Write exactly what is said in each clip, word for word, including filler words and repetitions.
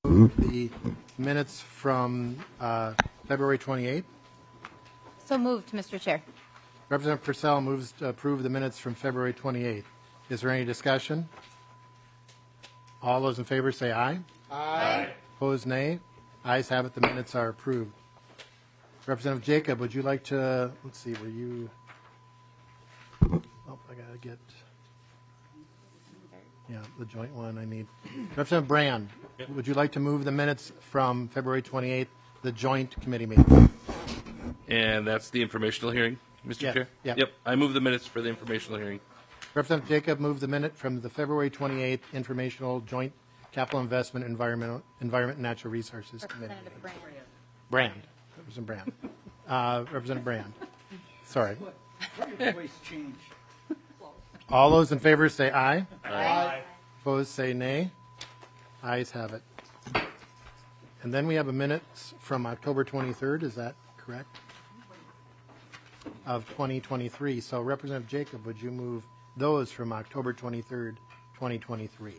the minutes from uh, February twenty-eighth. So moved, Mister Chair. Representative Purcell moves to approve the minutes from February twenty-eighth. Is there any discussion? All those in favor say aye. Aye. Opposed, nay. Ayes have it. The minutes are approved. Representative Jacob, would you like to, let's see, were you, oh, I got to get, yeah, the joint one I need. Representative Brand, yep. Would you like to move the minutes from February twenty-eighth, the joint committee meeting? And that's the informational hearing, Mister Yes, Chair? yep. Yep. I move the minutes for the informational hearing. Representative Jacob moved the minute from the February twenty-eighth informational joint capital investment environmental environment and natural resources committee. Representative Brand. Brand. Representative Brand. Uh, Representative Brand. Sorry. What your voice change? All those in favor say aye. Aye. Opposed say nay. Ayes have it. And then we have a minutes from October twenty-third. Is that correct? Of twenty twenty-three. So Representative Jacob, would you move those from October twenty-third, twenty twenty-three?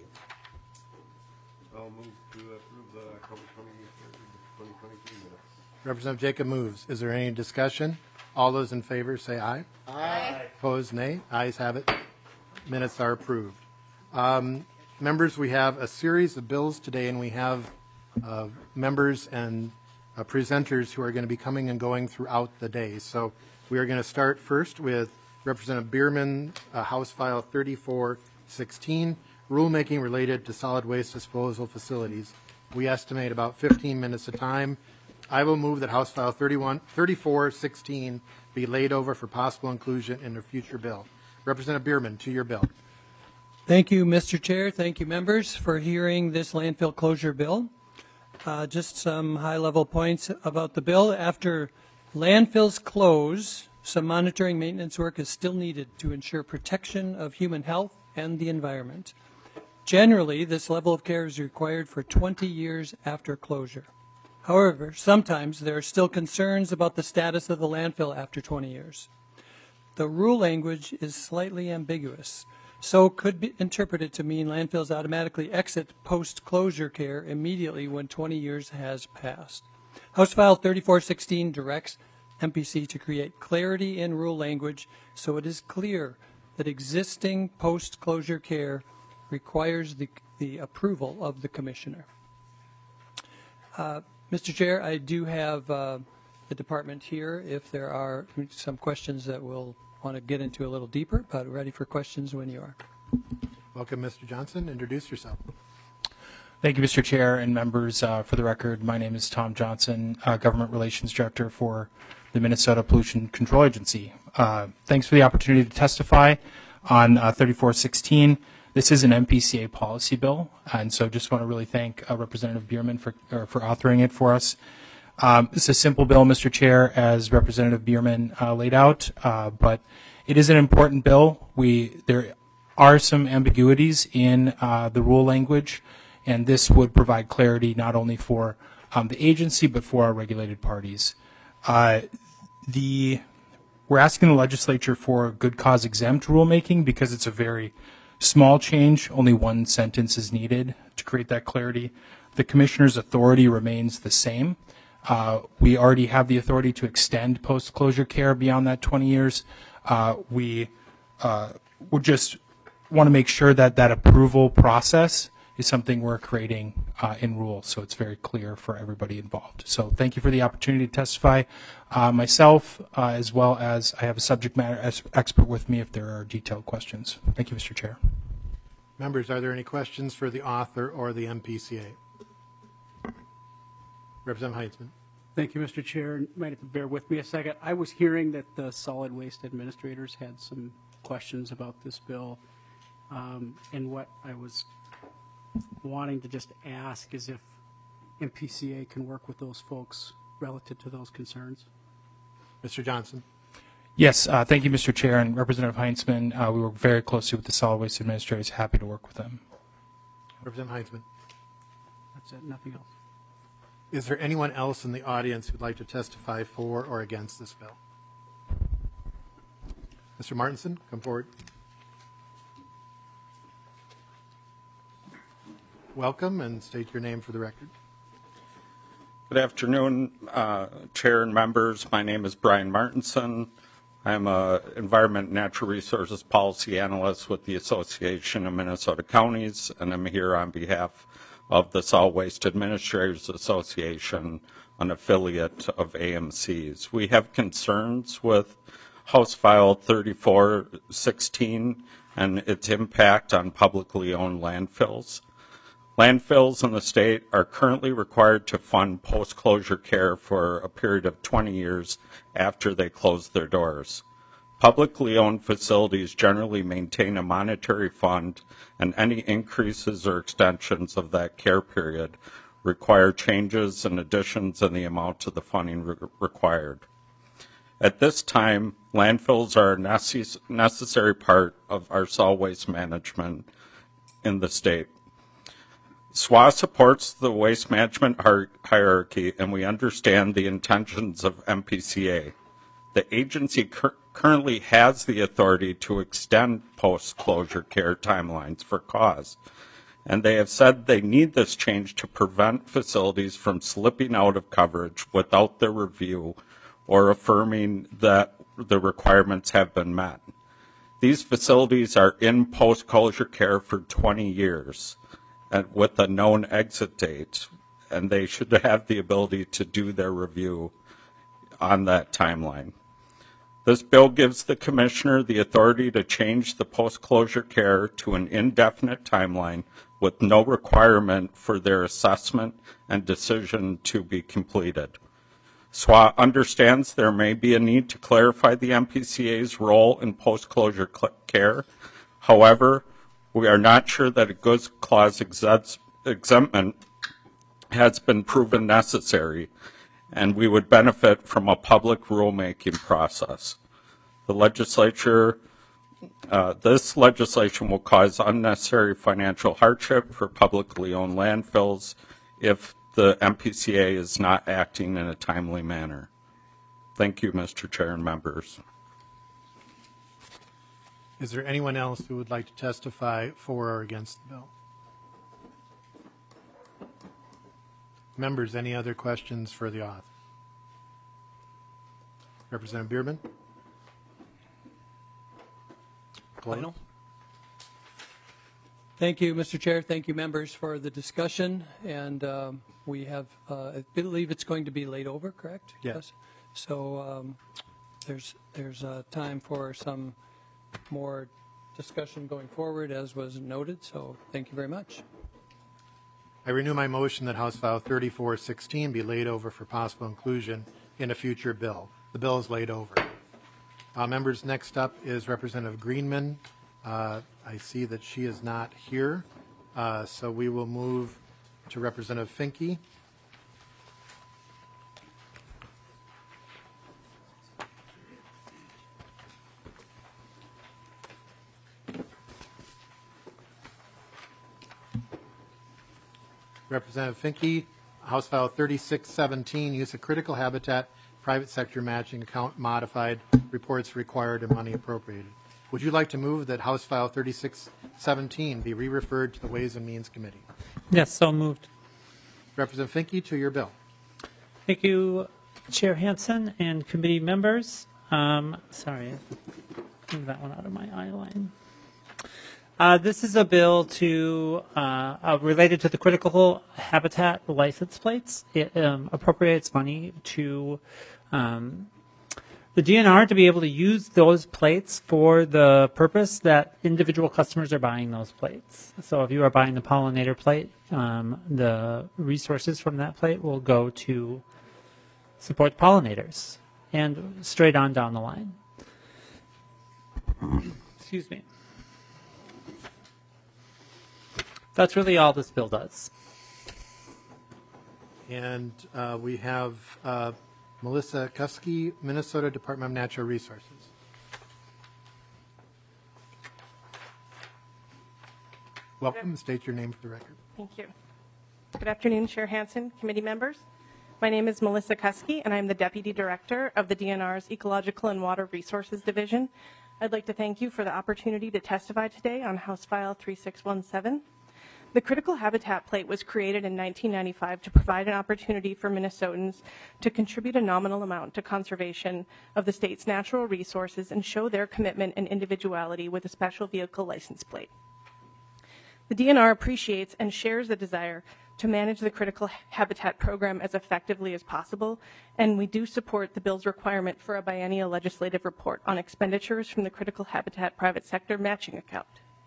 I'll move to approve the October twenty-third, twenty twenty-three minutes. Representative Jacob moves. Is there any discussion? All those in favor say aye. Aye. Opposed, nay. Ayes have it. Minutes are approved. Um, members, we have a series of bills today, and we have uh, members and uh, presenters who are going to be coming and going throughout the day. So we are going to start first with Representative Bierman, uh, House File thirty-four sixteen, rulemaking related to solid waste disposal facilities. We estimate about fifteen minutes of time. I will move that House File thirty-four sixteen be laid over for possible inclusion in a future bill. Representative Bierman, to your bill. Thank you, Mister Chair. Thank you, members, for hearing this landfill closure bill. Uh, just some high-level points about the bill. After landfills close, some monitoring maintenance work is still needed to ensure protection of human health and the environment. Generally, this level of care is required for twenty years after closure. However, sometimes there are still concerns about the status of the landfill after twenty years. The rule language is slightly ambiguous, so could be interpreted to mean landfills automatically exit post-closure care immediately when twenty years has passed. House File thirty-four sixteen directs M P C to create clarity in rule language so it is clear that existing post-closure care requires the, the approval of the Commissioner. Uh, Mister Chair, I do have uh, the department here if there are some questions that we'll want to get into a little deeper, but ready for questions when you are. Welcome, Mister Johnson. Introduce yourself. Thank you, Mister Chair and members. Uh, for the record, my name is Tom Johnson, uh, Government Relations Director for the Minnesota Pollution Control Agency. Uh, thanks for the opportunity to testify on uh, thirty-four sixteen. This is an M P C A policy bill, and so just want to really thank uh, Representative Bierman for, uh, for authoring it for us. Um, it's a simple bill, Mister Chair, as Representative Bierman uh, laid out, uh, but it is an important bill. We there are some ambiguities in uh, the rule language, and this would provide clarity not only for um, the agency but for our regulated parties. Uh, the we're asking the legislature for good cause exempt rulemaking because it's a very small change. Only one sentence is needed to create that clarity. The commissioner's authority remains the same. Uh, we already have the authority to extend post-closure care beyond that twenty years. Uh, we uh, would just want to make sure that that approval process is something we're creating uh, in rules, so it's very clear for everybody involved. So thank you for the opportunity to testify. Uh, myself, uh, as well as I have a subject matter expert with me if there are detailed questions. Thank you, Mister Chair. Members, are there any questions for the author or the M P C A? Representative Heitzman. Thank you, Mister Chair. You might have to bear with me a second. I was hearing that the solid waste administrators had some questions about this bill, um, and what I was wanting to just ask is if M P C A can work with those folks relative to those concerns. Mister Johnson. Yes, uh, thank you, Mister Chair, and Representative Heitzman. Uh, we work very closely with the solid waste administrators. Happy to work with them. Representative Heitzman. That's it. Nothing else. Is there anyone else in the audience who'd like to testify for or against this bill? Mister Martinson, come forward. Welcome, and state your name for the record. Good afternoon, uh, Chair and members. My name is Brian Martinson. I'm a Environment and Natural Resources Policy Analyst with the Association of Minnesota Counties, and I'm here on behalf of the Solid Waste Administrators Association, an affiliate of A M C's. We have concerns with House File thirty-four sixteen and its impact on publicly owned landfills. Landfills in the state are currently required to fund post-closure care for a period of twenty years after they close their doors. Publicly owned facilities generally maintain a monetary fund, and any increases or extensions of that care period require changes and additions in the amount of the funding re- required. At this time, landfills are a necess- necessary part of our solid waste management in the state. S W A supports the waste management hier- hierarchy, and we understand the intentions of M P C A. The agency cur- currently has the authority to extend post-closure care timelines for cause, and they have said they need this change to prevent facilities from slipping out of coverage without their review or affirming that the requirements have been met. These facilities are in post-closure care for twenty years. And with a known exit date, and they should have the ability to do their review on that timeline. This bill gives the commissioner the authority to change the post-closure care to an indefinite timeline with no requirement for their assessment and decision to be completed. S W A understands there may be a need to clarify the M P C A's role in post-closure cl- care. However, we are not sure that a goods clause exempt, exemptment has been proven necessary, and we would benefit from a public rulemaking process. The legislature, uh, this legislation will cause unnecessary financial hardship for publicly owned landfills if the M P C A is not acting in a timely manner. Thank you, Mister Chair and members. Is there anyone else who would like to testify for or against the bill? Members, any other questions for the author? Representative Bierman? Close. Thank you, Mister Chair. Thank you, members, for the discussion. And um, we have, uh, I believe it's going to be laid over, correct? Yes. So um, there's there's uh, time for some more discussion going forward, as was noted. So thank you very much. I renew my motion that House File thirty-four sixteen be laid over for possible inclusion in a future bill. The bill is laid over. Uh, members, next up is Representative Greenman. Uh, I see that she is not here, uh, so we will move to Representative Finke. Representative Finke, House File thirty-six seventeen, use of critical habitat, private sector matching account modified, reports required and money appropriated. Would you like to move that House File thirty-six seventeen be re-referred to the Ways and Means Committee? Yes, so moved. Representative Finke, to your bill. Thank you, Chair Hansen and committee members. Um, sorry, move that one out of my eye line. Uh, this is a bill to uh, uh, related to the critical habitat license plates. It um, appropriates money to um, the D N R to be able to use those plates for the purpose that individual customers are buying those plates. So if you are buying the pollinator plate, um, the resources from that plate will go to support pollinators and straight on down the line. Excuse me. That's really all this bill does. And uh, we have uh, Melissa Kuski, Minnesota Department of Natural Resources. Welcome. State your name for the record. Thank you. Good afternoon, Chair Hansen, committee members. My name is Melissa Kuski, and I'm the Deputy Director of the D N R's Ecological and Water Resources Division. I'd like to thank you for the opportunity to testify today on House File thirty-six seventeen. The Critical Habitat Plate was created in nineteen ninety-five to provide an opportunity for Minnesotans to contribute a nominal amount to conservation of the state's natural resources and show their commitment and individuality with a special vehicle license plate. The D N R appreciates and shares the desire to manage the Critical Habitat Program as effectively as possible, and we do support the bill's requirement for a biennial legislative report on expenditures from the Critical Habitat Private Sector Matching Account.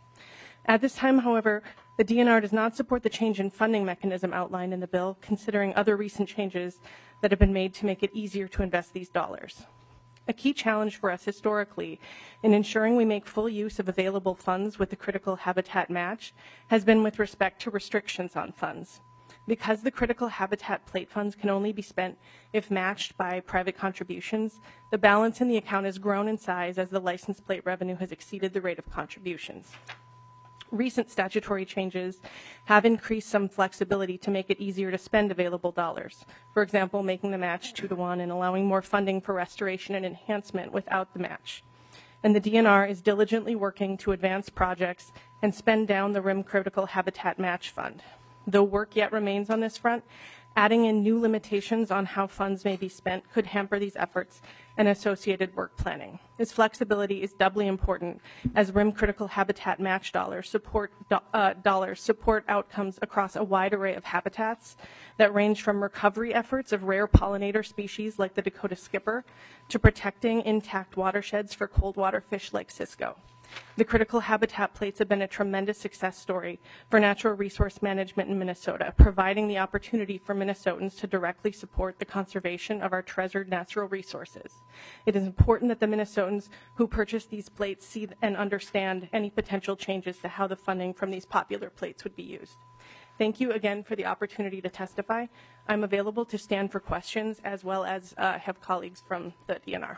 At this time, however, the D N R does not support the change in funding mechanism outlined in the bill, considering other recent changes that have been made to make it easier to invest these dollars. A key challenge for us historically in ensuring we make full use of available funds with the Critical Habitat Match has been with respect to restrictions on funds. Because the Critical Habitat Plate funds can only be spent if matched by private contributions, the balance in the account has grown in size as the license plate revenue has exceeded the rate of contributions. Recent statutory changes have increased some flexibility to make it easier to spend available dollars. For example, making the match two to one and allowing more funding for restoration and enhancement without the match. And the D N R is diligently working to advance projects and spend down the R I M Critical Habitat Match Fund. Though work yet remains on this front, adding in new limitations on how funds may be spent could hamper these efforts and associated work planning. This flexibility is doubly important as R I M Critical Habitat Match dollars support, uh, dollars support outcomes across a wide array of habitats that range from recovery efforts of rare pollinator species like the Dakota skipper to protecting intact watersheds for cold water fish like Cisco. The Critical Habitat Plates have been a tremendous success story for natural resource management in Minnesota, providing the opportunity for Minnesotans to directly support the conservation of our treasured natural resources. It is important that the Minnesotans who purchase these plates see and understand any potential changes to how the funding from these popular plates would be used. Thank you again for the opportunity to testify. I'm available to stand for questions as well as uh, have colleagues from the D N R.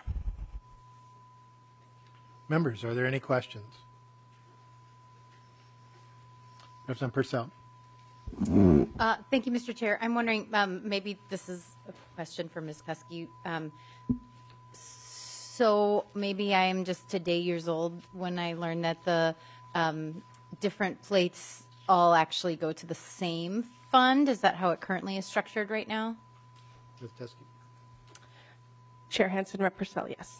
Members, are there any questions? Representative Purcell. Uh, thank you, Mister Chair. I'm wondering, um, maybe this is a question for Miz Kuski. Um, so maybe I am just today years old when I learned that the um, different plates all actually go to the same fund. Is that how it currently is structured right now? Miz Teske. Chair Hansen, Representative Purcell, yes.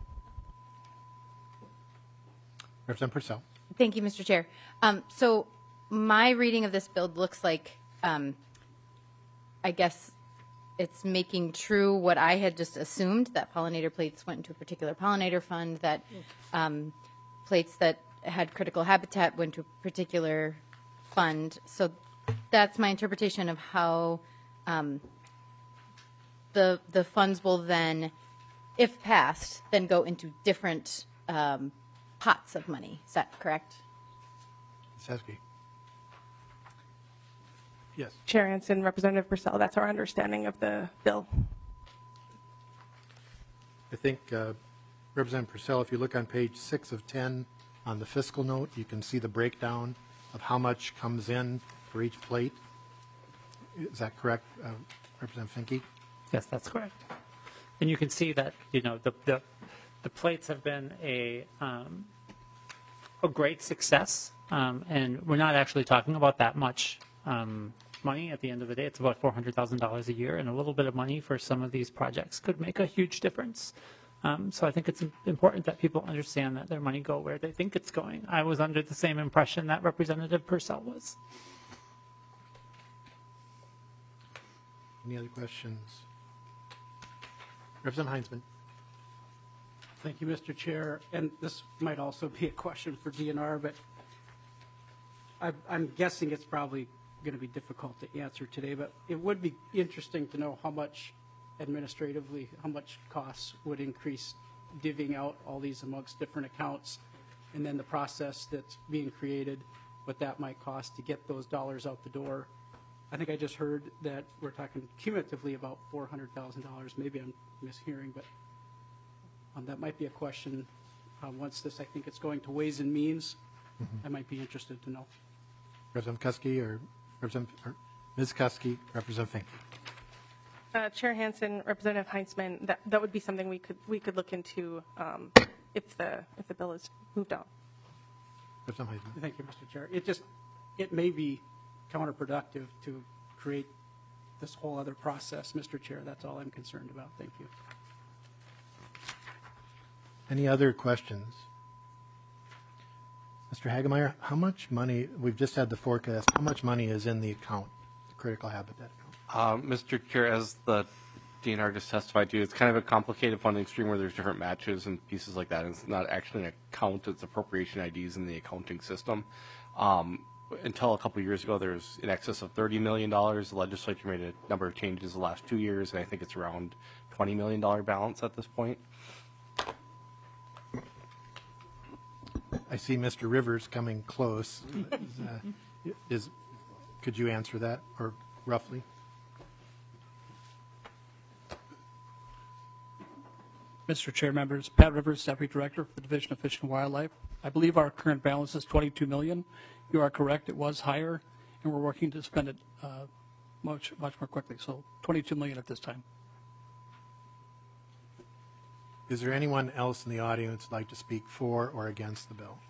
Representative Purcell. Thank you, Mister Chair. Um, so my reading of this bill looks like, um, I guess it's making true what I had just assumed, that pollinator plates went into a particular pollinator fund, that um, plates that had critical habitat went to a particular fund. So that's my interpretation of how um, the the funds will then, if passed, then go into different um, pots of money. Is that correct? Miz Teske. Yes. Chair Hansen, Representative Purcell, that's our understanding of the bill. I think, uh, Representative Purcell, if you look on page six of ten on the fiscal note, you can see the breakdown of how much comes in for each plate. Is that correct, uh, Representative Finke? Yes, that's correct. And you can see that, you know, the the, the plates have been a um, a great success, um, and we're not actually talking about that much um, money at the end of the day. It's about four hundred thousand dollars a year, and a little bit of money for some of these projects could make a huge difference. Um, so I think it's important that people understand that their money go where they think it's going. I was under the same impression that Representative Purcell was. Any other questions? Representative Heinzman. Thank you, Mister Chair. And this might also be a question for D N R, but I, I'm guessing it's probably going to be difficult to answer today, but it would be interesting to know how much administratively, how much costs would increase divvying out all these amongst different accounts, and then the process that's being created, what that might cost to get those dollars out the door. I think I just heard that we're talking cumulatively about four hundred thousand dollars. Maybe I'm mishearing, but um, that might be a question. Uh, once this, I think it's going to Ways and Means. Mm-hmm. I might be interested to know. Representative Kuski or Representative or Miz Kuski, Representative Finke. Uh, Chair Hansen, Representative Heinzman, that, that would be something we could we could look into um, if the if the bill is moved on. Representative Heinzman. Thank you, Mister Chair. It just it may be counterproductive to create this whole other process, Mister Chair. That's all I'm concerned about. Thank you. Any other questions? Mister Hagemeyer, how much money, we've just had the forecast, how much money is in the account, the critical habitat account? Uh, Mister Chair, as the D N R just testified to, it's kind of a complicated funding stream where there's different matches and pieces like that. It's not actually an account, it's appropriation I Ds in the accounting system. Um, until a couple of years ago, there was in excess of thirty million dollars. The legislature made a number of changes the last two years, and I think it's around twenty million dollars balance at this point. I see Mister Rivers coming close. Is, uh, is, could you answer that, or roughly? Mister Chair, members, Pat Rivers, Deputy Director for the Division of Fish and Wildlife. I believe our current balance is twenty-two million dollars. You are correct, it was higher, and we're working to spend it uh, much, much more quickly. So twenty-two million dollars at this time. Is there anyone else in the audience who'd like to speak for or against the bill?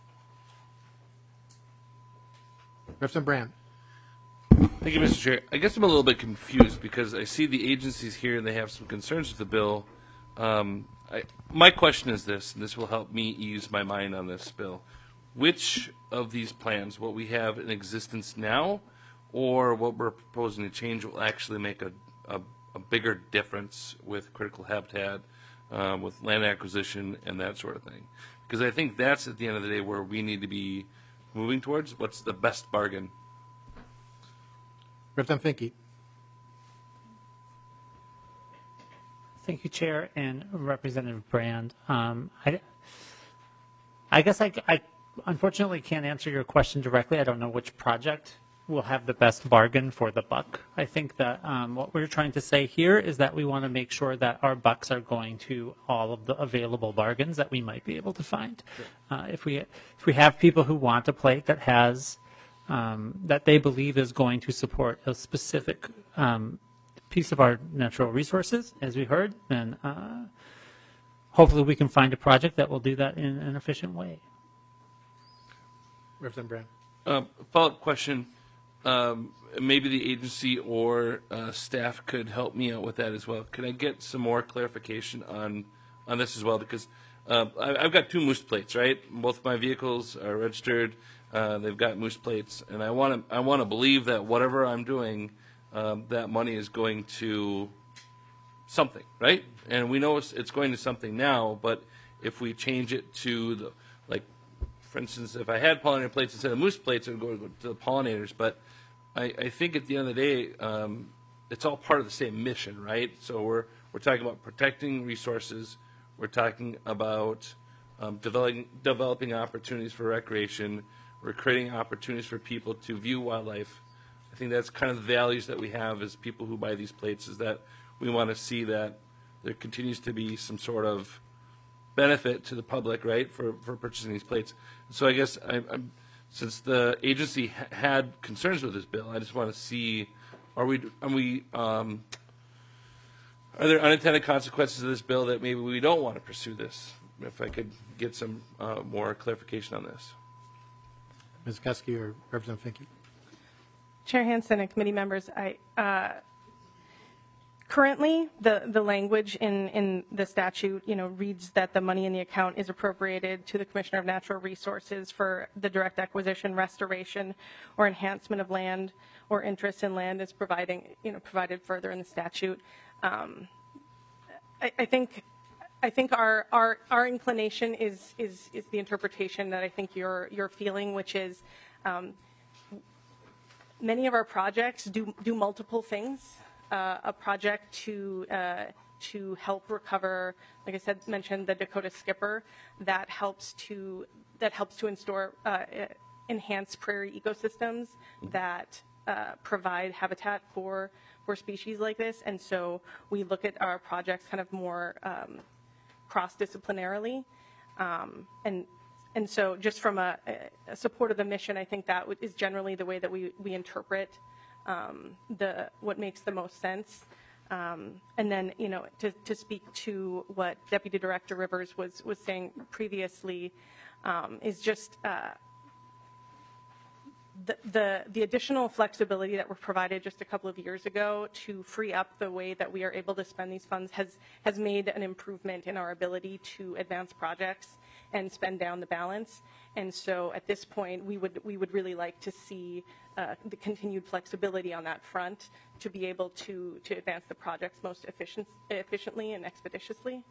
Representative Brand. Thank you, Mister Chair. I guess I'm a little bit confused because I see the agencies here and they have some concerns with the bill. Um, I, my question is this, and this will help me ease my mind on this bill. Which of these plans, what we have in existence now, or what we're proposing to change, will actually make a, a, a bigger difference with critical habitat, um, with land acquisition, and that sort of thing? Because I think that's, at the end of the day, where we need to be moving towards. What's the best bargain? Representative Finke. Thank you, Chair and Representative Brand. Um, I, I guess I, I unfortunately can't answer your question directly. I don't know which project will have the best bargain for the buck. I think that um, what we're trying to say here is that we want to make sure that our bucks are going to all of the available bargains that we might be able to find. Sure. Uh, if we if we have people who want a plate that has um, that they believe is going to support a specific um, piece of our natural resources, as we heard, then uh, hopefully we can find a project that will do that in an efficient way. Representative Brand. Uh, follow-up question. Um, maybe the agency or uh, staff could help me out with that as well. Can I get some more clarification on on this as well? Because uh, I, I've got two moose plates, right? Both my vehicles are registered. Uh, they've got moose plates, and I want to I want to believe that whatever I'm doing, um, that money is going to something, right? And we know it's, it's going to something now, but if we change it to the, like, for instance, if I had pollinator plates instead of moose plates, it would go to the pollinators. But I, I think at the end of the day, um, it's all part of the same mission, right? So we're we're talking about protecting resources. We're talking about um, developing developing opportunities for recreation. We're creating opportunities for people to view wildlife. I think that's kind of the values that we have as people who buy these plates, is that we want to see that there continues to be some sort of benefit to the public, right, for, for purchasing these plates. So I guess I, I'm, since the agency ha- had concerns with this bill, I just want to see, are we, are we, um, are there unintended consequences of this bill that maybe we don't want to pursue this? If I could get some uh, more clarification on this. Miz Kuski or Representative Finke. Chair Hansen and committee members, I uh, currently the, the language in, in the statute, you know, reads that the money in the account is appropriated to the Commissioner of Natural Resources for the direct acquisition, restoration, or enhancement of land or interest in land is providing, you know, provided further in the statute. Um, I, I think. I think our, our, our inclination is, is, is the interpretation that I think you're, you're feeling, which is um, many of our projects do, do multiple things. Uh, a project to, uh, to help recover, like I said, mentioned the Dakota skipper, that helps to, that helps to install, uh, enhance prairie ecosystems that uh, provide habitat for, for species like this. And so we look at our projects kind of more um, cross-disciplinarily, um, and and so just from a, a support of the mission, I think that is generally the way that we we interpret um, the what makes the most sense. Um, and then, you know, to to speak to what Deputy Director Rivers was was saying previously, um, is just uh, the, the the additional flexibility that were provided just a couple of years ago to free up the way that we are able to spend these funds has has made an improvement in our ability to advance projects and spend down the balance. And so at this point, we would we would really like to see uh, the continued flexibility on that front to be able to to advance the projects most efficient, efficiently and expeditiously.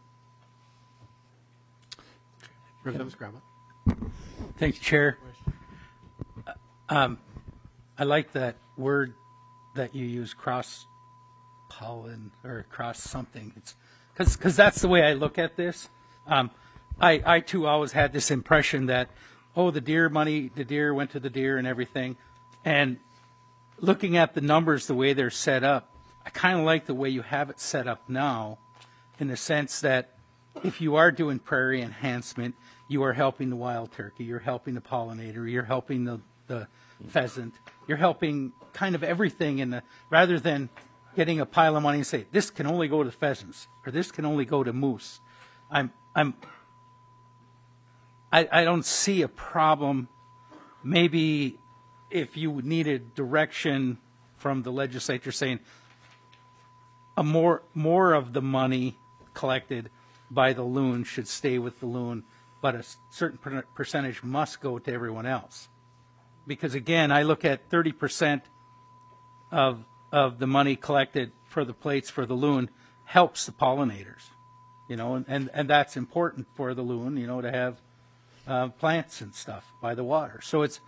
Representative Scrabble. Thank you, Chair. Um, I like that word that you use, cross pollen or cross something. It's because because that's the way I look at this. Um, I I too always had this impression that oh the deer money, the deer went to the deer and everything, and looking at the numbers the way they're set up, I kind of like the way you have it set up now, in the sense that if you are doing prairie enhancement, you are helping the wild turkey, you're helping the pollinator, you're helping the, the pheasant, you're helping kind of everything in the, rather than getting a pile of money and say, this can only go to pheasants, or this can only go to moose. I'm, I'm, I, I don't see a problem. Maybe if you needed direction from the legislature saying a more, more of the money collected by the loon should stay with the loon, but a certain per- percentage must go to everyone else. Because again, I look at thirty percent of of the money collected for the plates for the loon helps the pollinators, you know, and, and, and that's important for the loon, you know, to have uh, plants and stuff by the water. So it's,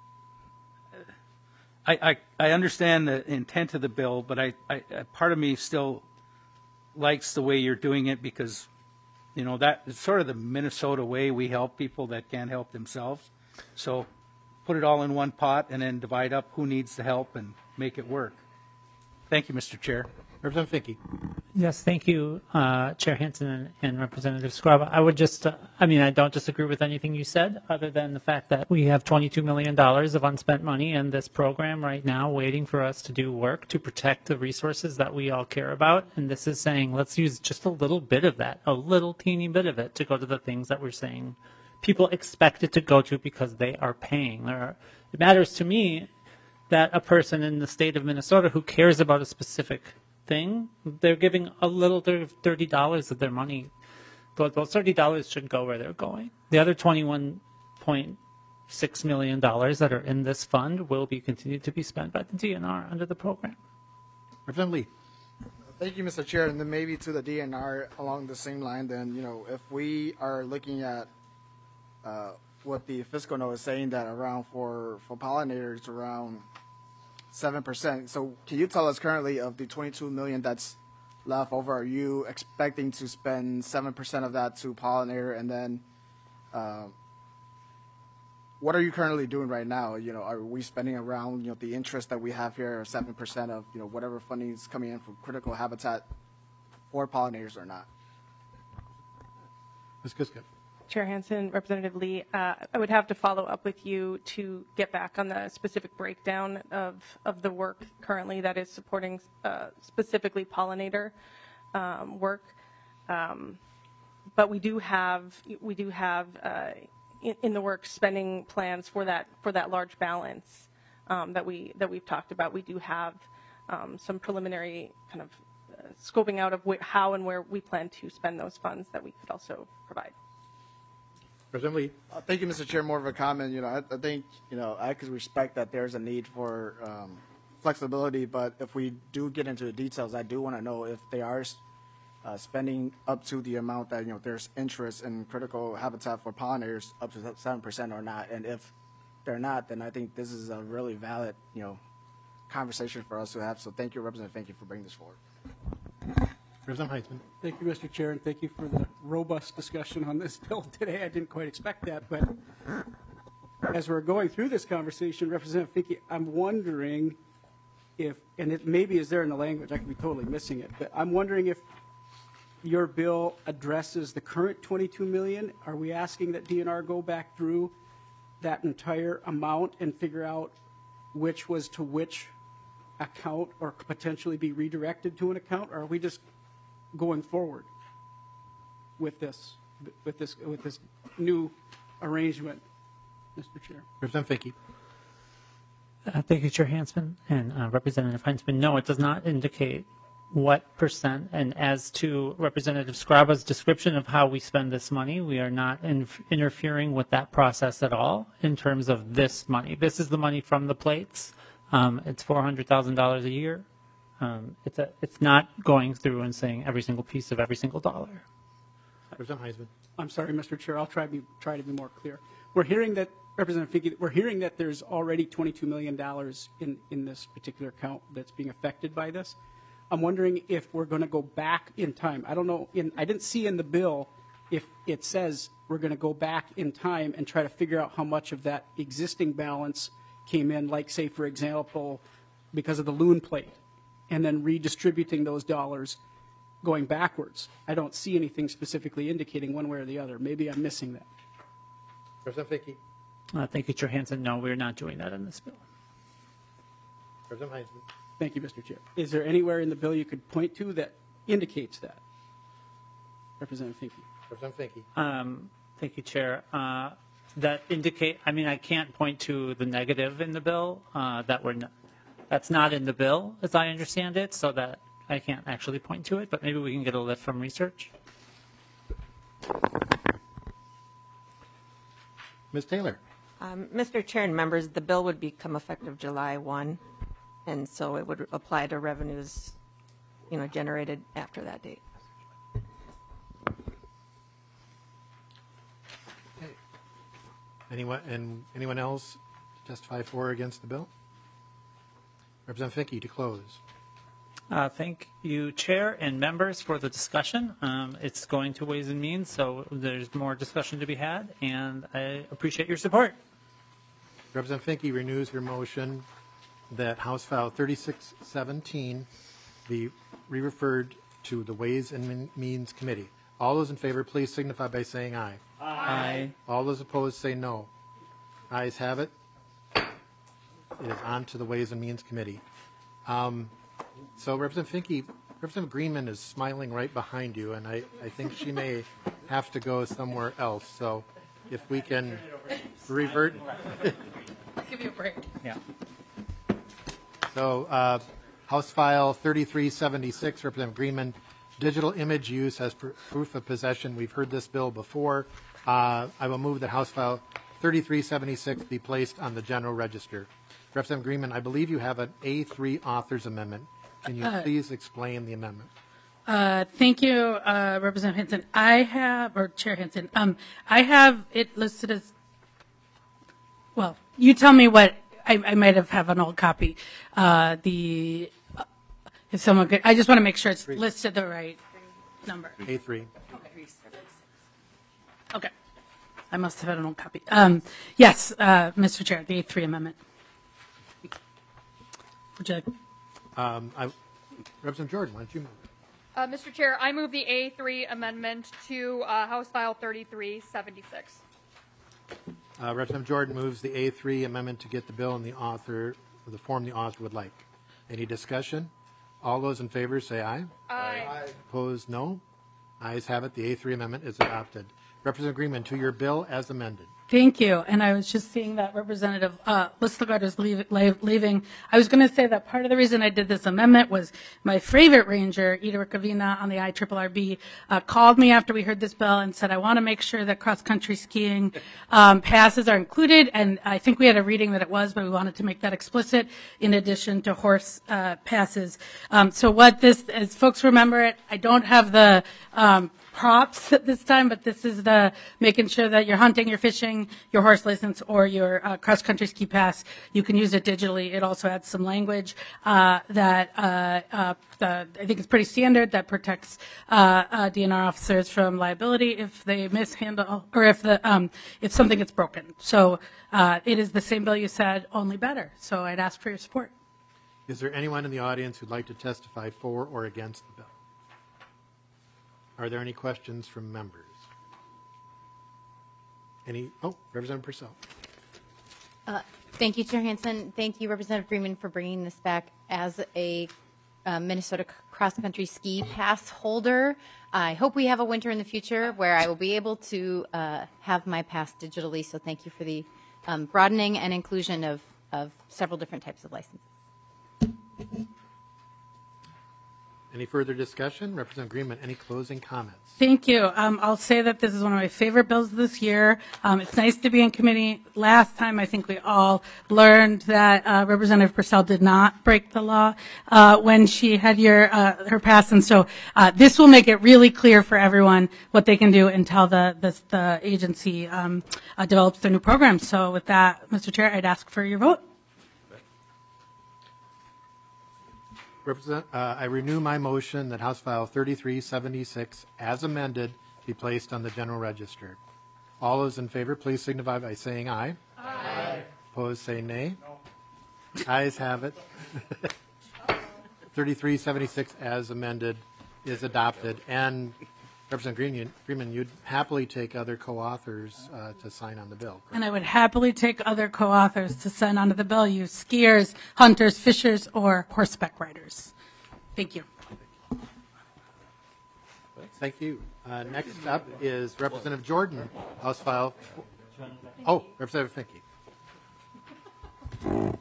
I, I, I understand the intent of the bill, but I, I part of me still likes the way you're doing it because, you know, that is sort of the Minnesota way we help people that can't help themselves. So put it all in one pot and then divide up who needs the help and make it work. Thank you, Mister Chair. Representative Finke. Yes, thank you, uh, Chair Hansen and, and Representative Scraba. I would just, uh, I mean, I don't disagree with anything you said, other than the fact that we have twenty-two million dollars of unspent money in this program right now waiting for us to do work to protect the resources that we all care about. And this is saying, let's use just a little bit of that, a little teeny bit of it to go to the things that we're saying people expect it to go to because they are paying. There are, it matters to me that a person in the state of Minnesota who cares about a specific thing, they're giving a little thirty dollars of their money. Those thirty dollars should go where they're going. The other twenty-one point six million dollars that are in this fund will be continued to be spent by the D N R under the program. Representative Lee. Thank you, Mister Chair. And then maybe to the D N R along the same line, then, you know, if we are looking at uh, what the fiscal note is saying, that around for, for pollinators, around seven percent. So can you tell us currently of the twenty-two million that's left over, are you expecting to spend seven percent of that to pollinator? And then uh, what are you currently doing right now? You know, are we spending around, you know, the interest that we have here, seven percent of, you know, whatever funding is coming in from critical habitat for pollinators or not? Miz Kiska. Chair Hansen, Representative Lee, uh, I would have to follow up with you to get back on the specific breakdown of, of the work currently that is supporting uh, specifically pollinator um, work. Um, but we do have we do have uh, in, in the work spending plans for that for that large balance um, that we that we've talked about. We do have um, some preliminary kind of uh, scoping out of wh- how and where we plan to spend those funds that we could also provide. President Lee. Uh, thank you, Mister Chair. More of a comment. You know, I, I think, you know, I could respect that there's a need for um, flexibility, but if we do get into the details, I do want to know if they are uh, spending up to the amount that, you know, there's interest in critical habitat for pollinators up to seven percent or not. And if they're not, then I think this is a really valid, you know, conversation for us to have. So thank you, Representative. Thank you for bringing this forward. Representative Heitzman. Thank you, Mister Chair, and thank you for the robust discussion on this bill today. I didn't quite expect that, but as we're going through this conversation, Representative Finke, I'm wondering if, and it maybe is there in the language, I could be totally missing it, but I'm wondering if your bill addresses the current twenty-two million dollars. Are we asking that D N R go back through that entire amount and figure out which was to which account or potentially be redirected to an account, or are we just going forward with this, with this, with this new arrangement, Mister Chair? Representative Finke. Uh, thank you, Chair Hansen and uh, Representative Heinzman. No, it does not indicate what percent. And as to Representative Scraba's description of how we spend this money, we are not in, interfering with that process at all in terms of this money. This is the money from the plates. Um, it's four hundred thousand dollars a year. Um, it's a, it's not going through and saying every single piece of every single dollar. Representative Heisman. I'm sorry, Mister Chair. I'll try to be, try to be more clear. We're hearing that, Representative Finke, we're hearing that there's already twenty-two million dollars in, in this particular account that's being affected by this. I'm wondering if we're going to go back in time. I don't know. In, I didn't see in the bill if it says we're going to go back in time and try to figure out how much of that existing balance came in, like, say, for example, because of the loon plate, and then redistributing those dollars going backwards. I don't see anything specifically indicating one way or the other. Maybe I'm missing that. Representative Finke. Uh, thank you, Chair Hansen. No, we're not doing that in this bill. Representative Heisman. Thank you, Mister Chair. Is there anywhere in the bill you could point to that indicates that? Representative Finke. Representative Finke. Um, thank you, Chair. Uh, that indicate, I mean, I can't point to the negative in the bill. Uh, that we're not, that's not in the bill, as I understand it, so that I can't actually point to it, but maybe we can get a lift from research. Miz Taylor. Um, Mister Chair and members, the bill would become effective July first, and so it would apply to revenues, you know, generated after that date. Okay. Anyone and anyone else testify for or against the bill? Representative Finke to close. Uh, thank you, Chair and members, for the discussion. Um, it's going to Ways and Means, so there's more discussion to be had, and I appreciate your support. Representative Finke renews her motion that House File thirty-six seventeen be re-referred to the Ways and Means Committee. All those in favor, please signify by saying aye. Aye. All those opposed say no. Ayes have it. It is on to the Ways and Means Committee. Um, so Representative Finke, Representative Greenman is smiling right behind you, and I, I think she may have to go somewhere else. So if we can revert. I'll give you a break. Yeah. So uh, House File thirty-three seventy-six, Representative Greenman, digital image use as pr- proof of possession. We've heard this bill before. Uh, I will move that House File thirty-three seventy-six be placed on the general register. Representative Greenman, I believe you have an A three author's amendment. Can you Uh, please explain the amendment? Uh, Thank you, uh, Representative Hansen. I have, or Chair Hansen, um, I have it listed as, well, you tell me what, I, I might have have an old copy. Uh, The, uh, if someone could, I just want to make sure it's listed the right number. A three. Okay. I must have had an old copy. Um, Yes, uh, Mister Chair, the A three amendment. Would you like? Um, I, Representative Jordan, why don't you move? Uh, Mister Chair, I move the A three amendment to uh, House File thirty-three seventy-six. Uh, Representative Jordan moves the A three amendment to get the bill in the author, the form the author would like. Any discussion? All those in favor say aye. Aye. Aye. Opposed, no. Ayes have it. The A three amendment is adopted. Representative Greenman, to your bill as amended. Thank you. And I was just seeing that Representative uh, Listagard is leave, leave, leaving. I was going to say that part of the reason I did this amendment was my favorite ranger, Ida Ricavina on the I R R R B, uh, called me after we heard this bill and said, I want to make sure that cross-country skiing um, passes are included. And I think we had a reading that it was, but we wanted to make that explicit in addition to horse uh, passes. Um, so what this, as folks remember it, I don't have the um, props at this time, but this is the making sure that you're hunting, you're fishing, your horse license, or your uh, cross-country ski pass, you can use it digitally. It also adds some language uh, that uh, uh, the, I think it's pretty standard that protects uh, uh, D N R officers from liability if they mishandle or if the um, if something gets broken. So uh, it is the same bill you said, only better. So I'd ask for your support. Is there anyone in the audience who'd like to testify for or against the bill? Are there any questions from members? Any? Oh, Representative Purcell. Uh, Thank you, Chair Hansen. Thank you, Representative Freeman, for bringing this back as a uh, Minnesota cross-country ski pass holder. I hope we have a winter in the future where I will be able to uh, have my pass digitally, so thank you for the um, broadening and inclusion of of several different types of licenses. Any further discussion? Representative Greenman, any closing comments? Thank you. Um, I'll say that this is one of my favorite bills this year. Um, it's nice to be in committee. Last time, I think we all learned that uh, Representative Purcell did not break the law uh, when she had your uh, her pass, and so uh, this will make it really clear for everyone what they can do until the the, the agency um, uh, develops their new program. So, with that, Mister Chair, I'd ask for your vote. Represent, uh, I renew my motion that House File thirty-three seventy-six, as amended, be placed on the general register. All those in favor, please signify by saying aye. Aye. Opposed, say nay. No. Ayes have it. thirty-three seventy-six, as amended, is adopted. And Representative Greenman, Greenman you'd happily take other co-authors uh, to sign on the bill. Correct? And I would happily take other co-authors to sign onto the bill, use skiers, hunters, fishers, or horseback riders. Thank you. Thank you. Uh, next up is Representative Jordan, House File. Oh, Representative Finke.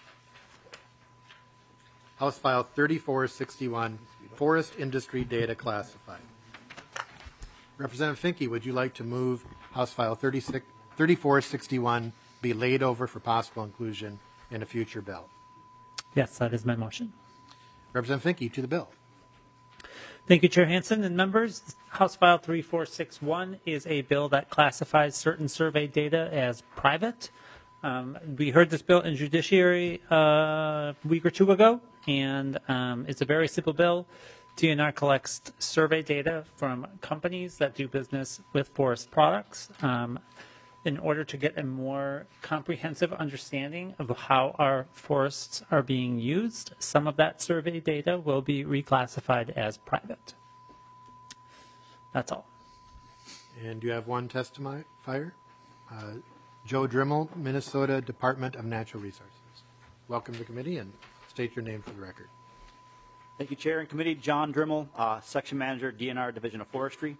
House File thirty-four sixty-one, Forest Industry Data Classified. Representative Finke, would you like to move House File thirty-four sixty-one be laid over for possible inclusion in a future bill? Yes, that is my motion. Representative Finke, to the bill. Thank you, Chair Hansen and members. House File thirty-four sixty-one is a bill that classifies certain survey data as private. Um, we heard this bill in Judiciary uh, a week or two ago, and um, it's a very simple bill. D N R collects survey data from companies that do business with forest products um, in order to get a more comprehensive understanding of how our forests are being used. Some of that survey data will be reclassified as private. That's all. And you have one testifier? Uh, Joe Drimmel, Minnesota Department of Natural Resources. Welcome to the committee and state your name for the record. Thank you, Chair and Committee. John Drimmel, uh, Section Manager, D N R Division of Forestry.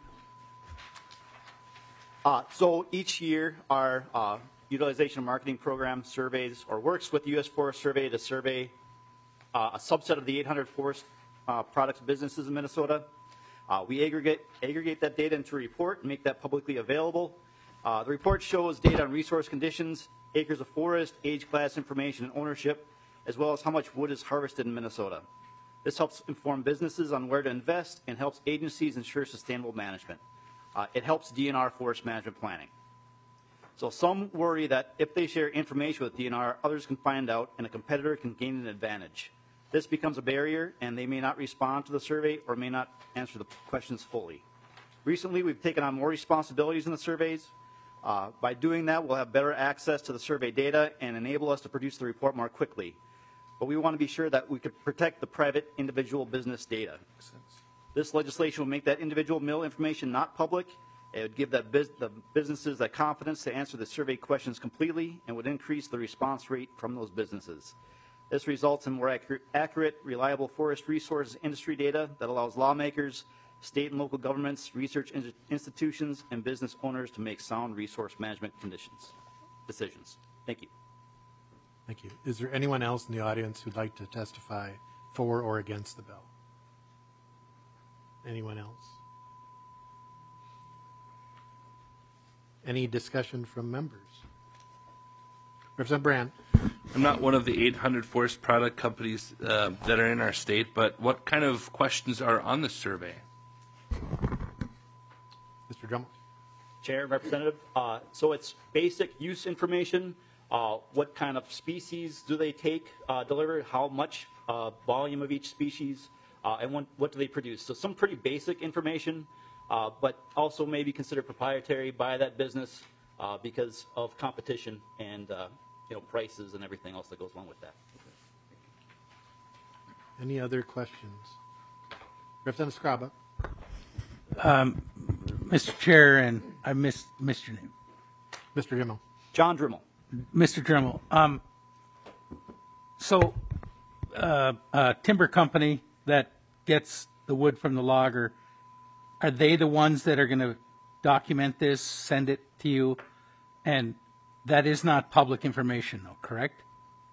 Uh, so each year, our uh, utilization and marketing program surveys or works with the U S Forest Survey to survey uh, a subset of the eight hundred forest uh, products businesses in Minnesota. Uh, we aggregate, aggregate that data into a report and make that publicly available. Uh, the report shows data on resource conditions, acres of forest, age class information, and ownership, as well as how much wood is harvested in Minnesota. This helps inform businesses on where to invest and helps agencies ensure sustainable management. Uh, it helps D N R forest management planning. So some worry that if they share information with D N R, others can find out and a competitor can gain an advantage. This becomes a barrier and they may not respond to the survey or may not answer the questions fully. Recently, we've taken on more responsibilities in the surveys. Uh, by doing that, we'll have better access to the survey data and enable us to produce the report more quickly. But we want to be sure that we could protect the private individual business data. This legislation will make that individual mill information not public. It would give that bus the businesses that confidence to answer the survey questions completely and would increase the response rate from those businesses. This results in more accurate, accurate reliable forest resources industry data that allows lawmakers, state and local governments, research in institutions, and business owners to make sound resource management conditions, decisions. Thank you. Thank you. Is there anyone else in the audience who'd like to testify for or against the bill? Anyone else? Any discussion from members? Representative Brand. I'm not one of the eight hundred forest product companies uh, that are in our state, but what kind of questions are on the survey? Mister Drummond. Chair, Representative, uh, so it's basic use information. Uh, what kind of species do they take, uh, deliver, how much uh, volume of each species, uh, and what, what do they produce? So some pretty basic information, uh, but also maybe considered proprietary by that business uh, because of competition and uh, you know, prices and everything else that goes along with that. Any other questions? Representative Scraba. Um, Mister Chair, and I missed, missed your name. Mister Drimmel. John Drimmel. Mister Drimmel. Um, so, uh, a timber company that gets the wood from the logger, are they the ones that are going to document this, send it to you? And that is not public information, though, correct?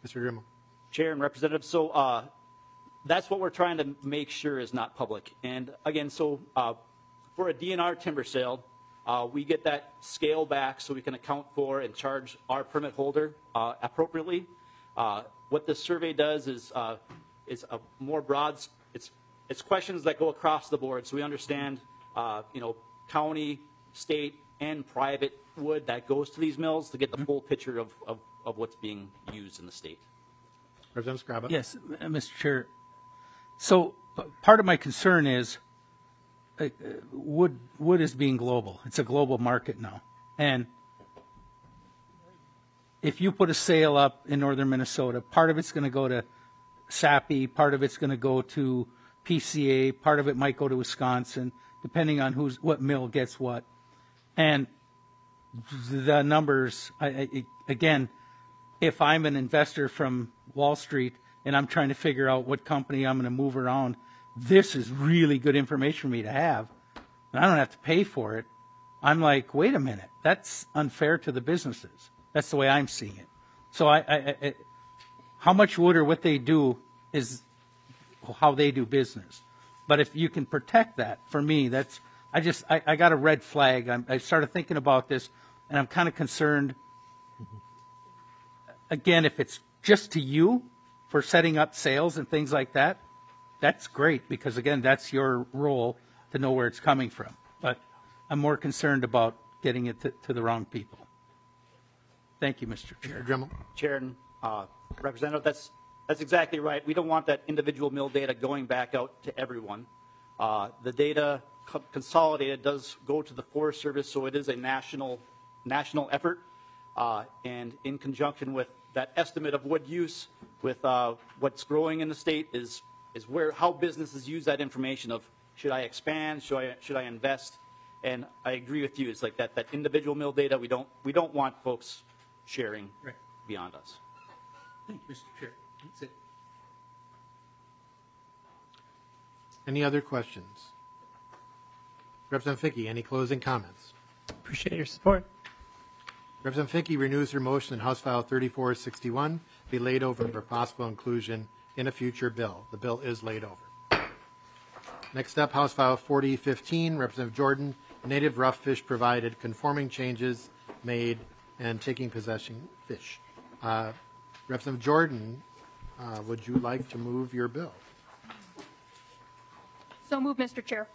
Mister Drimmel. Chair and Representative, so uh, that's what we're trying to make sure is not public. And again, so uh, for a D N R timber sale, uh, we get that scale back so we can account for and charge our permit holder uh, appropriately. Uh, what this survey does is uh, is a more broad. It's it's questions that go across the board, so we understand, uh, you know, county, state, and private wood that goes to these mills to get the full picture of, of, of what's being used in the state. Representative Scraba. Yes, uh, Mister Chair. So p- part of my concern is uh, wood wood is being global. It's a global market now. And if you put a sale up in northern Minnesota, part of it's going to go to Sappi, part of it's going to go to P C A, part of it might go to Wisconsin, depending on who's what mill gets what. And the numbers, I, I, again, if I'm an investor from Wall Street and I'm trying to figure out what company I'm going to move around, this is really good information for me to have. And I don't have to pay for it. I'm like, wait a minute, that's unfair to the businesses. That's the way I'm seeing it. So I, I, I how much wood or what they do is how they do business. But if you can protect that, for me, that's, I just, I, I got a red flag. I'm, I started thinking about this, and I'm kind of concerned. Again, if it's just to you for setting up sales and things like that, that's great, because again, that's your role to know where it's coming from. But I'm more concerned about getting it to, to the wrong people. Thank you, Mister Chair. Drimmel. Chair and uh, Representative, that's that's exactly right. We don't want that individual mill data going back out to everyone. Uh, the data co- consolidated does go to the Forest Service, so it is a national national effort. Uh, and in conjunction with that estimate of wood use, with uh, what's growing in the state, is is where how businesses use that information of should I expand, should I should I invest, and I agree with you. It's like that that individual mill data. We don't we don't want folks sharing right. beyond us. Thank you, Mister Chair. That's it. Any other questions? Representative Fickey, any closing comments? Appreciate your support. Representative Fickey renews her motion that House File thirty-four sixty-one be laid over for possible inclusion in a future bill. The bill is laid over. Next up, House File forty fifteen, Representative Jordan, native rough fish provided, conforming changes made, and taking possession fish. Uh, Representative Jordan, uh, would you like to move your bill? So move, Mister Chair.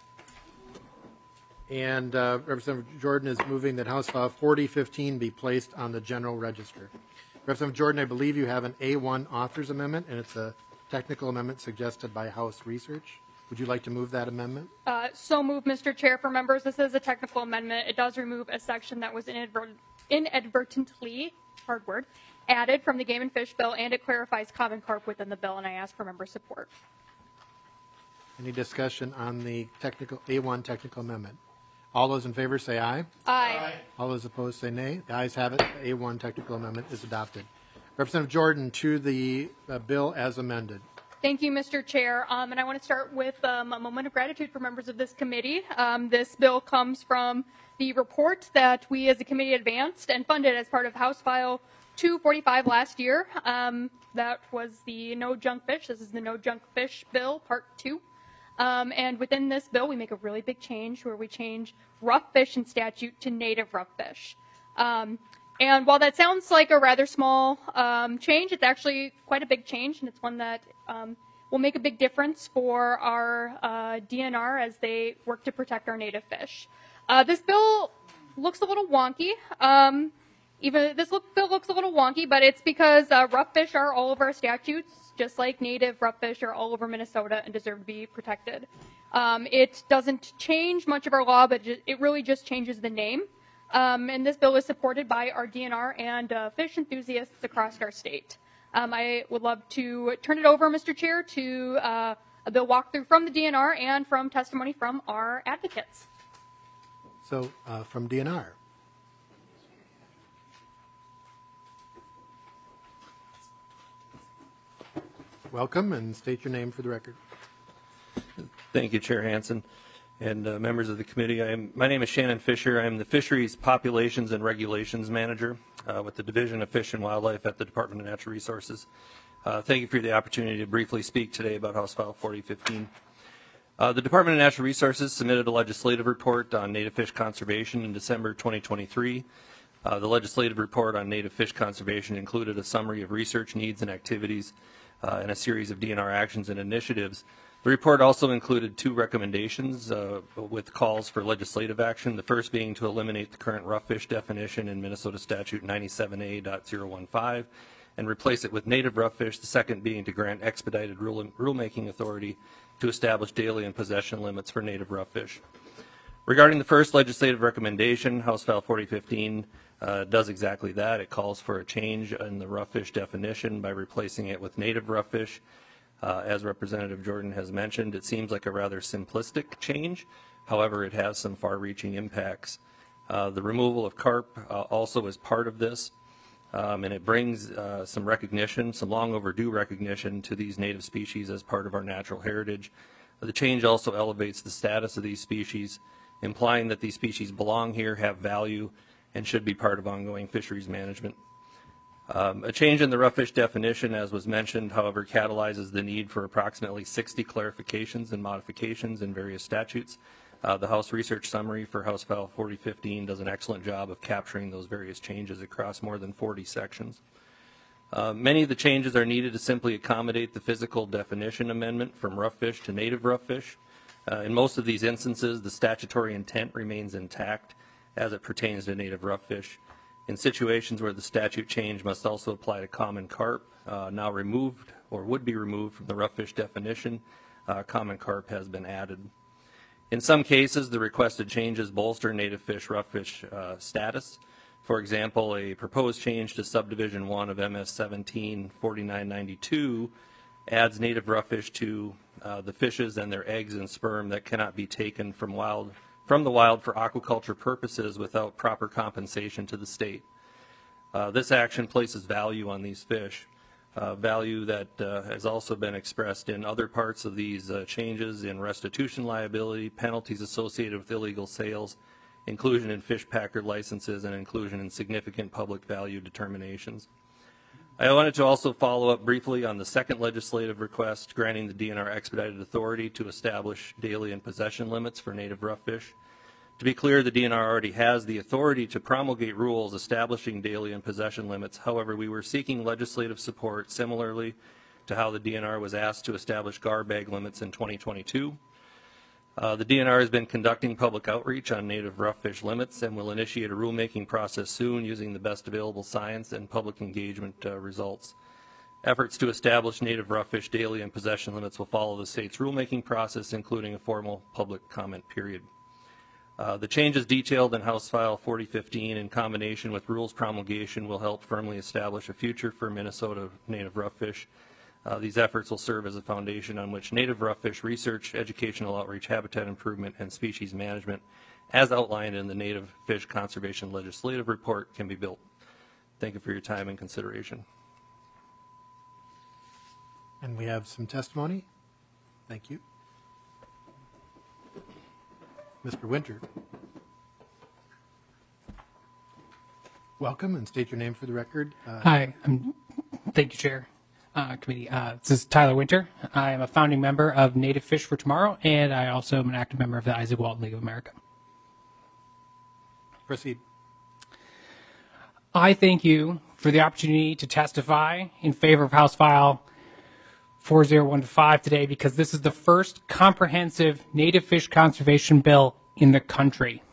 And uh, Representative Jordan is moving that House File forty fifteen be placed on the general register. Representative Jordan, I believe you have an A one authors amendment, and it's a technical amendment suggested by House Research. Would you like to move that amendment? Uh, so move, Mister Chair. For members, this is a technical amendment. It does remove a section that was inadvert- inadvertently, hard word, added from the Game and Fish bill, and it clarifies common carp within the bill, and I ask for member support. Any discussion on the technical A one technical amendment? All those in favor say aye. Aye. All those opposed say nay. The ayes have it. The A one technical amendment is adopted. Representative Jordan, to the uh, bill as amended. Thank you, Mister Chair. Um, and I want to start with um, a moment of gratitude for members of this committee. Um, this bill comes from the report that we as a committee advanced and funded as part of House File two forty-five last year. Um, that was the No Junk Fish. This is the No Junk Fish bill, part two. Um, and within this bill, we make a really big change where we change rough fish in statute to native rough fish. Um, and while that sounds like a rather small um, change, it's actually quite a big change, and it's one that um, will make a big difference for our uh, D N R as they work to protect our native fish. Uh, this bill looks a little wonky. Um, even this look, bill looks a little wonky, but it's because uh, rough fish are all over our statutes, just like native rough fish are all over Minnesota and deserve to be protected. Um, it doesn't change much of our law, but it really just changes the name. Um, and this bill is supported by our D N R and uh, fish enthusiasts across our state. Um, I would love to turn it over, Mister Chair, to uh, a bill walkthrough from the D N R and from testimony from our advocates. So uh, from D N R. Welcome, and state your name for the record. Thank you, Chair Hansen, and uh, members of the committee. I am, my name is Shannon Fisher. I am the Fisheries Populations and Regulations Manager uh, with the Division of Fish and Wildlife at the Department of Natural Resources. Uh, thank you for the opportunity to briefly speak today about House File forty fifteen. Uh, the Department of Natural Resources submitted a legislative report on native fish conservation in December twenty twenty-three. Uh, the legislative report on native fish conservation included a summary of research needs and activities uh, and a series of D N R actions and initiatives. The report also included two recommendations uh, with calls for legislative action, the first being to eliminate the current rough fish definition in Minnesota Statute ninety-seven A point zero one five and replace it with native rough fish, the second being to grant expedited rule, rulemaking authority to establish daily and possession limits for native rough fish. Regarding the first legislative recommendation, House File forty fifteen uh, does exactly that. It calls for a change in the rough fish definition by replacing it with native rough fish. Uh, as Representative Jordan has mentioned, it seems like a rather simplistic change. However, it has some far-reaching impacts. Uh, the removal of carp uh, also is part of this, um, and it brings uh, some recognition, some long overdue recognition to these native species as part of our natural heritage. The change also elevates the status of these species, implying that these species belong here, have value, and should be part of ongoing fisheries management. Um, a change in the rough fish definition, as was mentioned, however, catalyzes the need for approximately sixty clarifications and modifications in various statutes. Uh, the House Research Summary for House File forty fifteen does an excellent job of capturing those various changes across more than forty sections. Uh, many of the changes are needed to simply accommodate the physical definition amendment from rough fish to native rough fish. Uh, in most of these instances, the statutory intent remains intact as it pertains to native rough fish. In situations where the statute change must also apply to common carp, uh, now removed or would be removed from the rough fish definition, uh, common carp has been added. In some cases, the requested changes bolster native fish rough fish uh, status. For example, a proposed change to subdivision one of M S seventeen forty-nine ninety-two adds native rough fish to uh, the fishes and their eggs and sperm that cannot be taken from wild from the wild for aquaculture purposes without proper compensation to the state. Uh, this action places value on these fish, uh, value that uh, has also been expressed in other parts of these uh, changes in restitution liability, penalties associated with illegal sales, inclusion in fish packer licenses, and inclusion in significant public value determinations. I wanted to also follow up briefly on the second legislative request granting the D N R expedited authority to establish daily and possession limits for native rough fish. To be clear, the D N R already has the authority to promulgate rules establishing daily and possession limits. However, we were seeking legislative support similarly to how the D N R was asked to establish gar bag limits in twenty twenty-two. Uh, the D N R has been conducting public outreach on native rough fish limits and will initiate a rulemaking process soon using the best available science and public engagement uh, results. Efforts to establish native rough fish daily and possession limits will follow the state's rulemaking process, including a formal public comment period. Uh, the changes detailed in House File forty fifteen in combination with rules promulgation will help firmly establish a future for Minnesota native rough fish. Uh, these efforts will serve as a foundation on which native rough fish research, educational outreach, habitat improvement, and species management, as outlined in the Native Fish Conservation Legislative Report, can be built. Thank you for your time and consideration. And we have some testimony. Thank you. Mister Winter. Welcome, and state your name for the record. Uh, Hi, I'm, thank you, Chair. Uh, committee. Uh, this is Tyler Winter. I am a founding member of Native Fish for Tomorrow, and I also am an active member of the Isaac Walton League of America. Proceed. I thank you for the opportunity to testify in favor of House File four oh one five today because this is the first comprehensive native fish conservation bill in the country.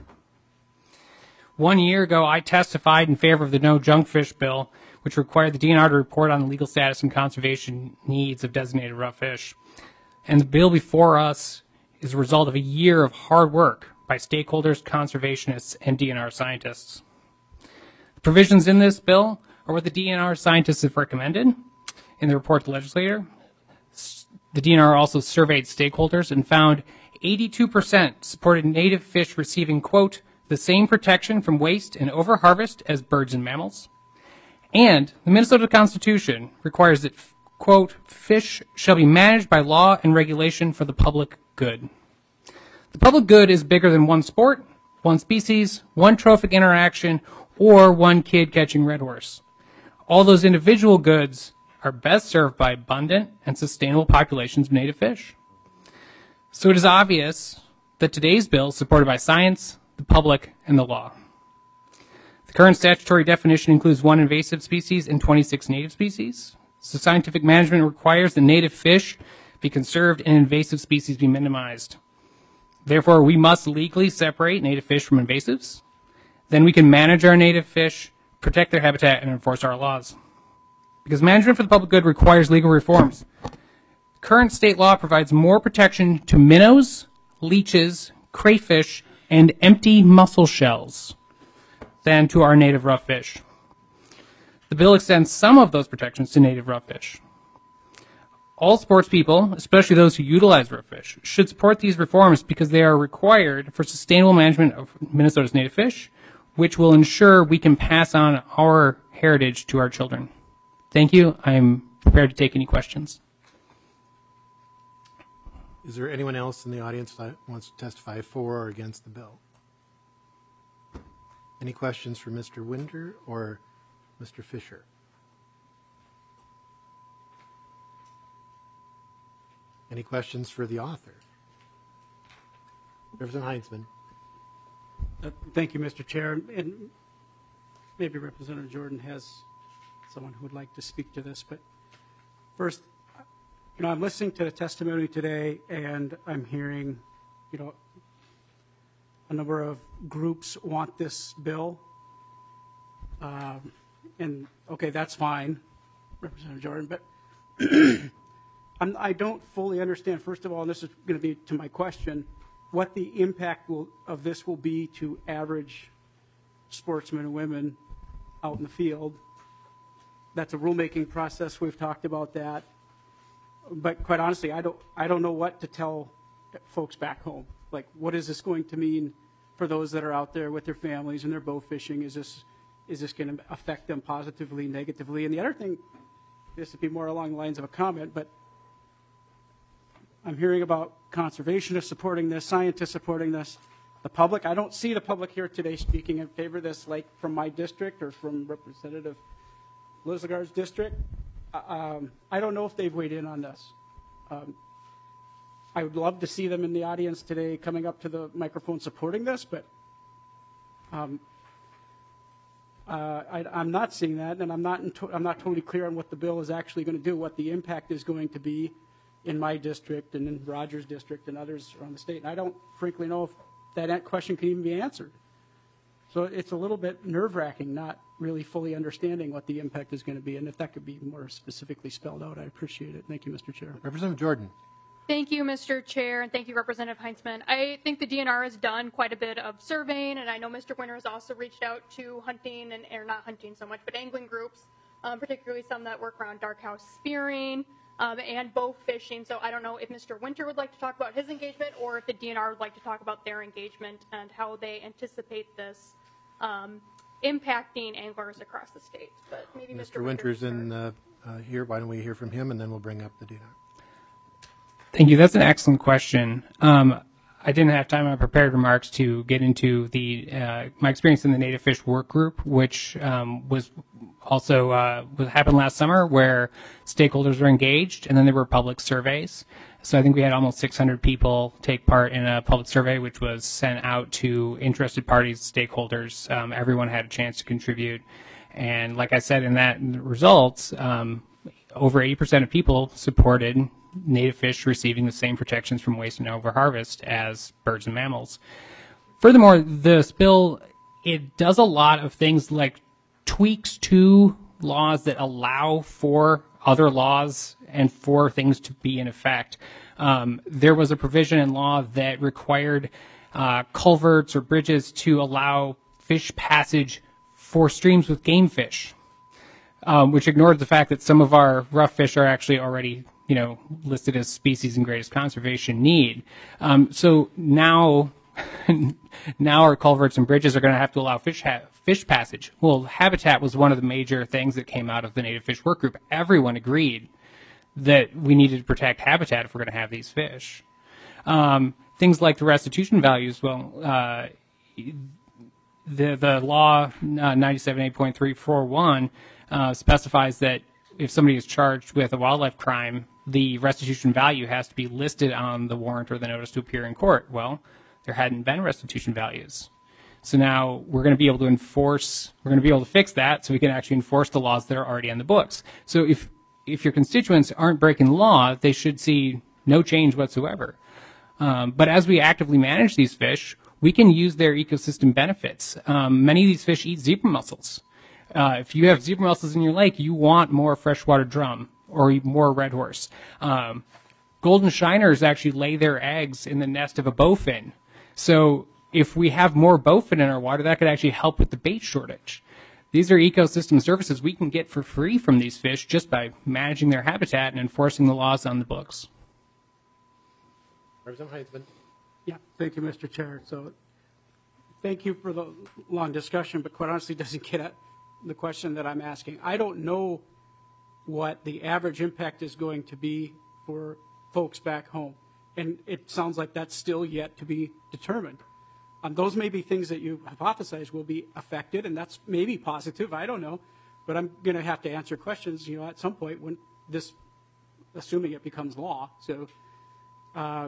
One year ago, I testified in favor of the No Junk Fish bill, which required the D N R to report on the legal status and conservation needs of designated rough fish. And the bill before us is a result of a year of hard work by stakeholders, conservationists, and D N R scientists. The provisions in this bill are what the D N R scientists have recommended in the report to the legislator. The D N R also surveyed stakeholders and found eighty-two percent supported native fish receiving, quote, the same protection from waste and overharvest as birds and mammals. And the Minnesota Constitution requires that, quote, fish shall be managed by law and regulation for the public good. The public good is bigger than one sport, one species, one trophic interaction, or one kid catching red horse. All those individual goods are best served by abundant and sustainable populations of native fish. So it is obvious that today's bill is supported by science, the public, and the law. The current statutory definition includes one invasive species and twenty-six native species. So scientific management requires that native fish be conserved and invasive species be minimized. Therefore, we must legally separate native fish from invasives. Then we can manage our native fish, protect their habitat, and enforce our laws. Because management for the public good requires legal reforms. Current state law provides more protection to minnows, leeches, crayfish, and empty mussel shells than to our native rough fish. The bill extends some of those protections to native rough fish. All sports people, especially those who utilize rough fish, should support these reforms because they are required for sustainable management of Minnesota's native fish, which will ensure we can pass on our heritage to our children. Thank you. I'm prepared to take any questions. Is there anyone else in the audience that wants to testify for or against the bill? Any questions for Mister Winter or Mister Fisher? Any questions for the author? Representative Heinzman. Uh, Thank you, Mister Chair. And maybe Representative Jordan has someone who would like to speak to this. But first, you know, I'm listening to the testimony today, and I'm hearing, you know, a number of groups want this bill. Um, and, okay, that's fine, Representative Jordan, but I'm, I don't fully understand, first of all, and this is going to be to my question, what the impact will, of this will be to average sportsmen and women out in the field. That's a rulemaking process. We've talked about that. But quite honestly, I don't, I don't know what to tell folks back home. Like, what is this going to mean for those that are out there with their families and their bow fishing? Is this, is this going to affect them positively, negatively? And the other thing, this would be more along the lines of a comment, but I'm hearing about conservationists supporting this, scientists supporting this. The public, I don't see the public here today speaking in favor of this, like from my district or from Representative Lislegar's district. Um, I don't know if they've weighed in on this. Um, I would love to see them in the audience today coming up to the microphone supporting this, but um, uh, I, I'm not seeing that, and I'm not, in to, I'm not totally clear on what the bill is actually going to do, what the impact is going to be in my district and in Rogers' district and others around the state. And I don't frankly know if that question can even be answered. So it's a little bit nerve-wracking, not really fully understanding what the impact is going to be. And if that could be more specifically spelled out, I appreciate it. Thank you, Mister Chair. Representative Jordan. Thank you, Mister Chair, and thank you, Representative Heinzman. I think the D N R has done quite a bit of surveying, and I know Mister Winter has also reached out to hunting, and or not hunting so much, but angling groups, um, particularly some that work around dark house spearing um, and bow fishing. So I don't know if Mister Winter would like to talk about his engagement or if the D N R would like to talk about their engagement and how they anticipate this um, impacting anglers across the state. But maybe Mister Mister Winter's in uh, uh, here. Why don't we hear from him, and then we'll bring up the D N R. Thank you. That's an excellent question. Um, I didn't have time in my prepared remarks to get into the uh, my experience in the Native Fish Work Group, which um, was also uh, what happened last summer, where stakeholders were engaged, and then there were public surveys. So I think we had almost six hundred people take part in a public survey, which was sent out to interested parties, stakeholders. Um, everyone had a chance to contribute, and like I said in that in the results, um, over eighty percent of people supported native fish receiving the same protections from waste and overharvest as birds and mammals. Furthermore, this bill, it does a lot of things like tweaks to laws that allow for other laws and for things to be in effect. Um, there was a provision in law that required uh, culverts or bridges to allow fish passage for streams with game fish, um, which ignored the fact that some of our rough fish are actually already you know, listed as species in greatest conservation need. Um, so now, now our culverts and bridges are going to have to allow fish ha- fish passage. Well, habitat was one of the major things that came out of the Native Fish Work Group. Everyone agreed that we needed to protect habitat if we're going to have these fish. Um, things like the restitution values, well, uh, the the law uh, ninety-seven eight point three forty-one uh, specifies that if somebody is charged with a wildlife crime, the restitution value has to be listed on the warrant or the notice to appear in court. Well, there hadn't been restitution values. So now we're going to be able to enforce, we're going to be able to fix that so we can actually enforce the laws that are already on the books. So if if your constituents aren't breaking the law, they should see no change whatsoever. Um, but as we actively manage these fish, we can use their ecosystem benefits. Um, many of these fish eat zebra mussels. Uh, if you have zebra mussels in your lake, you want more freshwater drum or more red horse. Um, golden shiners actually lay their eggs in the nest of a bowfin. So if we have more bowfin in our water, that could actually help with the bait shortage. These are ecosystem services we can get for free from these fish just by managing their habitat and enforcing the laws on the books. Representative Heitzman. Yeah, thank you, Mister Chair. So thank you for the long discussion, but quite honestly doesn't get at the question that I'm asking. I don't know what the average impact is going to be for folks back home. And it sounds like that's still yet to be determined. Um, those may be things that you hypothesize will be affected, and that's maybe positive. I don't know. But I'm going to have to answer questions, you know, at some point when this, assuming it becomes law. So uh,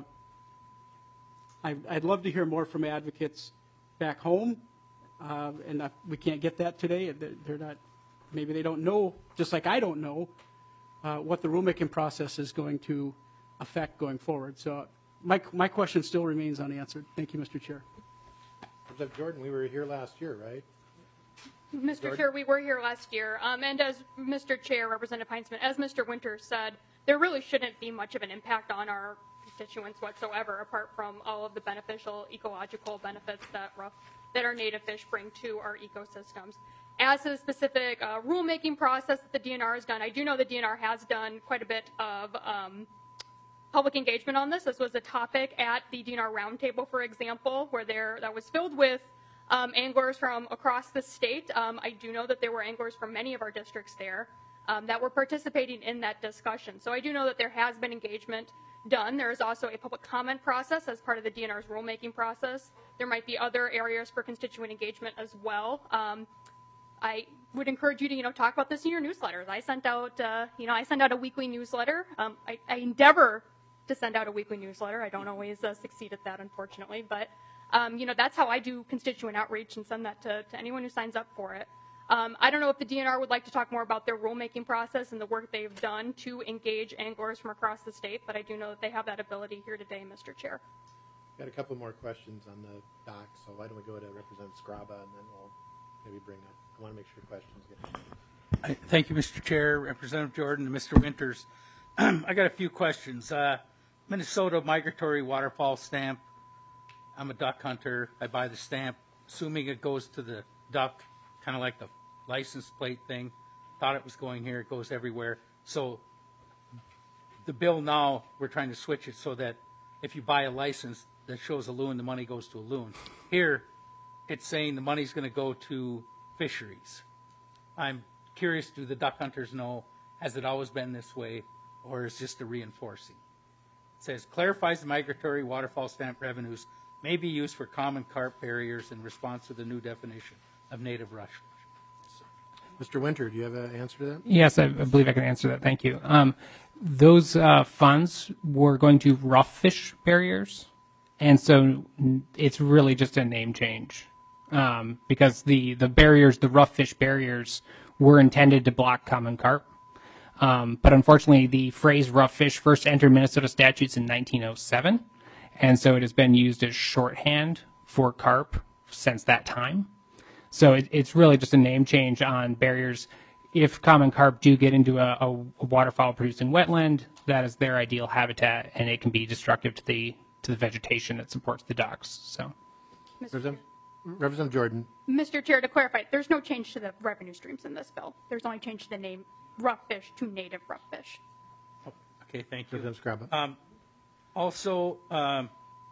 I, I'd love to hear more from advocates back home. Uh, and uh, we can't get that today. They're not, maybe they don't know, just like I don't know, uh, what the rulemaking process is going to affect going forward. So my, my question still remains unanswered. Thank you, Mister Chair. Representative Jordan, we were here last year, right? Mister Jordan? Chair, we were here last year, um, and as Mister Chair, Representative Heinzman, as Mister Winters said, there really shouldn't be much of an impact on our constituents whatsoever, apart from all of the beneficial ecological benefits that rough, that our native fish bring to our ecosystems. As to the specific uh, rulemaking process that the D N R has done, I do know the D N R has done quite a bit of um, public engagement on this. This was a topic at the D N R roundtable, for example, where there that was filled with um, anglers from across the state. Um, I do know that there were anglers from many of our districts there um, that were participating in that discussion. So I do know that there has been engagement done. There is also a public comment process as part of the D N R's rulemaking process. There might be other areas for constituent engagement as well. Um, I would encourage you to, you know, talk about this in your newsletters. I sent out, uh, you know, I send out a weekly newsletter. Um, I, I endeavor to send out a weekly newsletter. I don't always uh, succeed at that, unfortunately, but um, you know, that's how I do constituent outreach and send that to, to anyone who signs up for it. Um, I don't know if the D N R would like to talk more about their rulemaking process and the work they've done to engage anglers from across the state, but I do know that they have that ability here today, Mister Chair. Got a couple more questions on the doc, so why don't we go to Representative Scraba and then we'll maybe bring up, I want to make sure questions get. I, thank you, Mister Chair, Representative Jordan, and Mister Winters. I got a few questions. Uh, Minnesota migratory waterfowl stamp. I'm a duck hunter. I buy the stamp, assuming it goes to the duck, kind of like the license plate thing. Thought it was going here. It goes everywhere. So the bill now, we're trying to switch it so that if you buy a license that shows a loon, the money goes to a loon. Here, it's saying the money's going to go to fisheries. I'm curious, do the duck hunters know, has it always been this way, or is just a reinforcing? It says, clarifies the migratory waterfowl stamp revenues may be used for common carp barriers in response to the new definition of native rush fish. Mister Winter, do you have an answer to that? Yes, I, I believe I can answer that. Thank you. Um, those uh, funds were going to rough fish barriers, and so it's really just a name change um, because the, the barriers, the rough fish barriers, were intended to block common carp. Um, but unfortunately, the phrase rough fish first entered Minnesota statutes in nineteen oh seven, and so it has been used as shorthand for carp since that time. So it, it's really just a name change on barriers. If common carp do get into a, a waterfowl producing wetland, that is their ideal habitat, and it can be destructive to the to the vegetation that supports the docks. So, Representative, Representative Jordan. Mister Chair, to clarify, there's no change to the revenue streams in this bill. There's only change to the name rough fish to native rough fish. Okay, thank you. Representative Scraba. Um, also, um,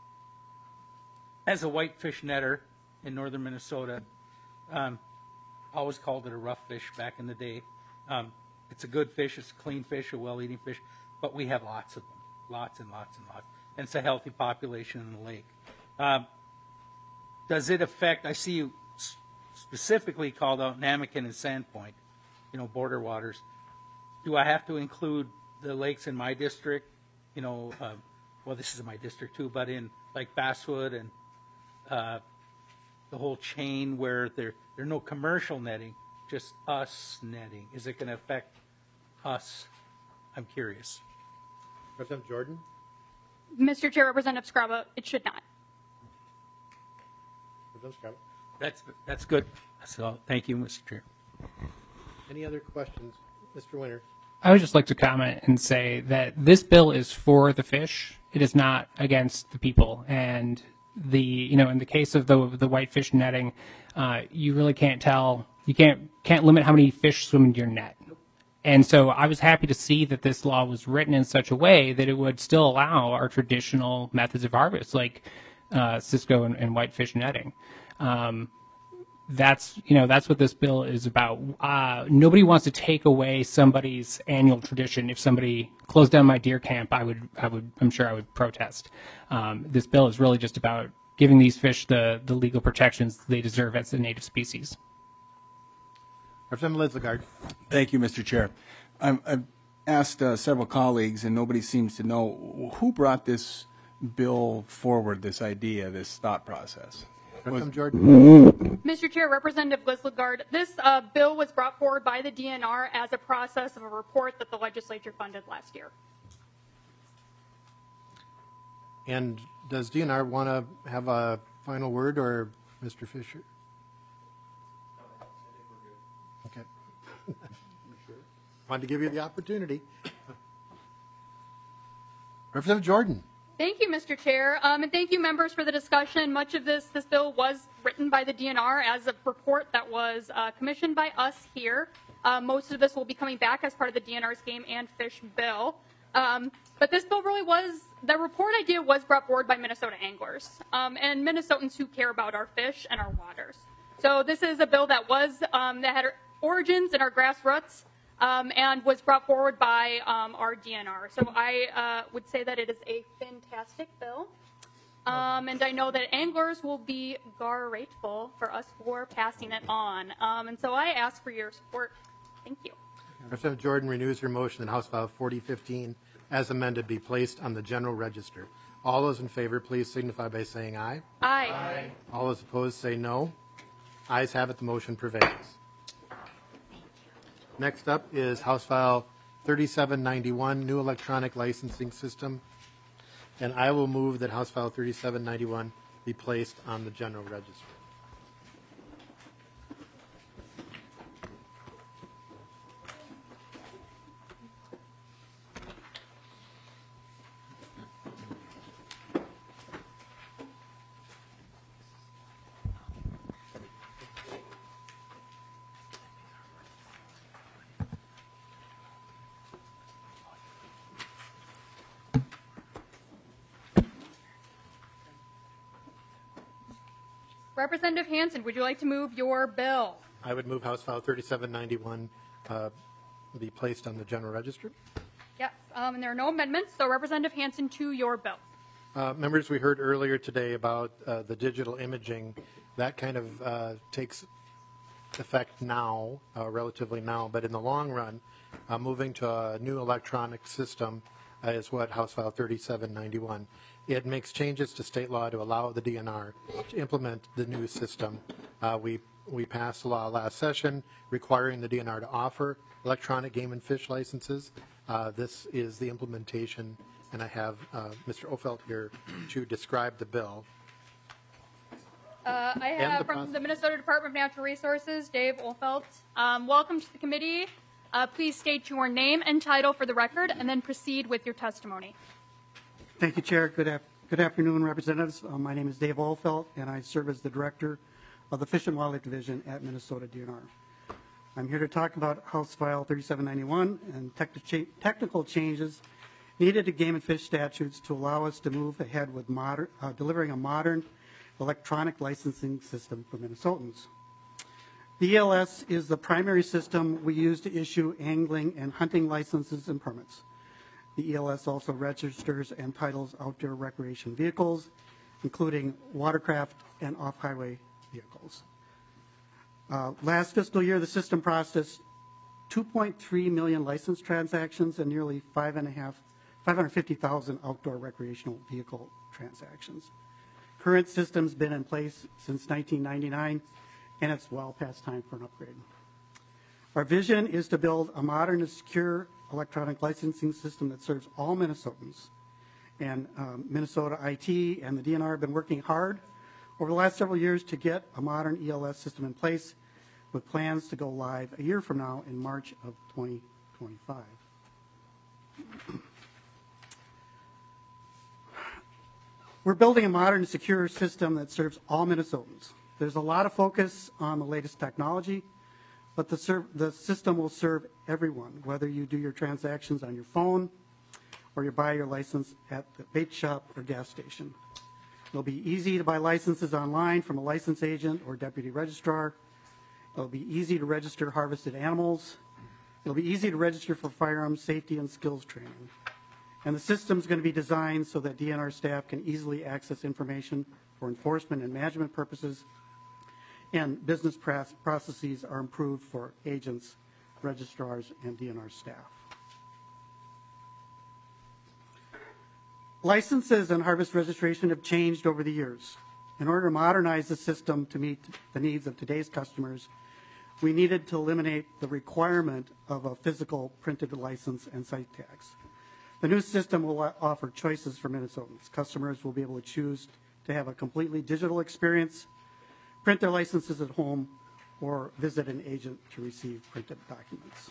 as a whitefish netter in northern Minnesota, um, always called it a rough fish back in the day. Um, it's a good fish, it's a clean fish, a well-eating fish, but we have lots of them, lots and lots and lots. And it's a healthy population in the lake. Um, does it affect, I see you specifically called out Namakan and Sandpoint, you know, border waters. Do I have to include the lakes in my district? You know, uh, well, this is my district too, but in like Basswood and uh, the whole chain where there there's no commercial netting, just us netting. Is it going to affect us? I'm curious. Representative Jordan? Mister Chair, Representative Scraba, it should not. Representative Scraba? That's that's good. So thank you, Mister Chair. Any other questions? Mister Winter? I would just like to comment and say that this bill is for the fish. It is not against the people. And the you know in the case of the the whitefish netting, uh, you really can't tell. You can't can't limit how many fish swim into your net. And so I was happy to see that this law was written in such a way that it would still allow our traditional methods of harvest, like uh, Cisco and, and whitefish netting. Um, that's you know that's what this bill is about. Uh, nobody wants to take away somebody's annual tradition. If somebody closed down my deer camp, I would I would I'm sure I would protest. Um, this bill is really just about giving these fish the the legal protections they deserve as a native species. Representative Lidsegard. Thank you, Mister Chair. I'm, I've asked uh, several colleagues, and nobody seems to know who brought this bill forward, this idea, this thought process. Representative Jordan. Mister Chair, Representative Lidsegard, this uh, bill was brought forward by the D N R as a process of a report that the legislature funded last year. And does D N R want to have a final word, or Mister Fisher? Okay. Wanted to give you the opportunity. Representative Jordan. Thank you, Mister Chair, um, and thank you, members, for the discussion. Much of this this bill was written by the D N R as a report that was uh, commissioned by us here. Uh, most of this will be coming back as part of the D N R's Game and Fish bill. Um, but this bill really was, the report idea was brought forward by Minnesota anglers um, and Minnesotans who care about our fish and our waters. So this is a bill that was, um, that had origins in our grassroots um, and was brought forward by um, our D N R. So I uh, would say that it is a fantastic bill. Um, and I know that anglers will be grateful for us for passing it on. Um, and so I ask for your support. Thank you. Representative Jordan renews her motion that House File forty fifteen as amended be placed on the general register. All those in favor, please signify by saying aye. Aye. Aye. All those opposed say no. Ayes have it, the motion prevails. Next up is House File thirty-seven ninety-one, new electronic licensing system. And I will move that House File thirty-seven ninety-one be placed on the general register. Representative Hansen, would you like to move your bill? I would move House File thirty-seven ninety-one uh, be placed on the general register. Yes, um, and there are no amendments, so Representative Hansen, to your bill. Uh, members, we heard earlier today about uh, the digital imaging. That kind of uh, takes effect now, uh, relatively now, but in the long run, uh, moving to a new electronic system uh, is what House File thirty-seven ninety-one. It makes changes to state law to allow the D N R to implement the new system. Uh, we we passed a law last session requiring the D N R to offer electronic game and fish licenses. Uh, this is the implementation, and I have uh, Mister Ofelt here to describe the bill. Uh, I And have the from process. the Minnesota Department of Natural Resources, Dave Olfelt. Um, welcome to the committee. Uh, please state your name and title for the record, and then proceed with your testimony. Thank you, Chair. Good, af- good afternoon, Representatives. Uh, my name is Dave Olfelt, and I serve as the Director of the Fish and Wildlife Division at Minnesota D N R. I'm here to talk about House File thirty-seven ninety-one and tech- cha- technical changes needed to game and fish statutes to allow us to move ahead with modern, uh, delivering a modern electronic licensing system for Minnesotans. The E L S is the primary system we use to issue angling and hunting licenses and permits. The E L S also registers and titles outdoor recreation vehicles, including watercraft and off-highway vehicles. Uh, last fiscal year, the system processed two point three million license transactions and nearly five and a half, five hundred fifty thousand outdoor recreational vehicle transactions. Current system's been in place since nineteen ninety-nine, and it's well past time for an upgrade. Our vision is to build a modern and secure electronic licensing system that serves all Minnesotans. And um, Minnesota I T and the D N R have been working hard over the last several years to get a modern E L S system in place, with plans to go live a year from now in March of twenty twenty-five. We're building a modern and secure system that serves all Minnesotans. There's a lot of focus on the latest technology, but the, serv- the system will serve everyone, whether you do your transactions on your phone or you buy your license at the bait shop or gas station. It'll be easy to buy licenses online from a license agent or deputy registrar. It'll be easy to register harvested animals. It'll be easy to register for firearms safety and skills training. And the system's going to be designed so that D N R staff can easily access information for enforcement and management purposes, and business processes are improved for agents, registrars, and D N R staff. Licenses and harvest registration have changed over the years. In order to modernize the system to meet the needs of today's customers, we needed to eliminate the requirement of a physical printed license and site tags. The new system will offer choices for Minnesotans. Customers will be able to choose to have a completely digital experience, print their licenses at home, or visit an agent to receive printed documents.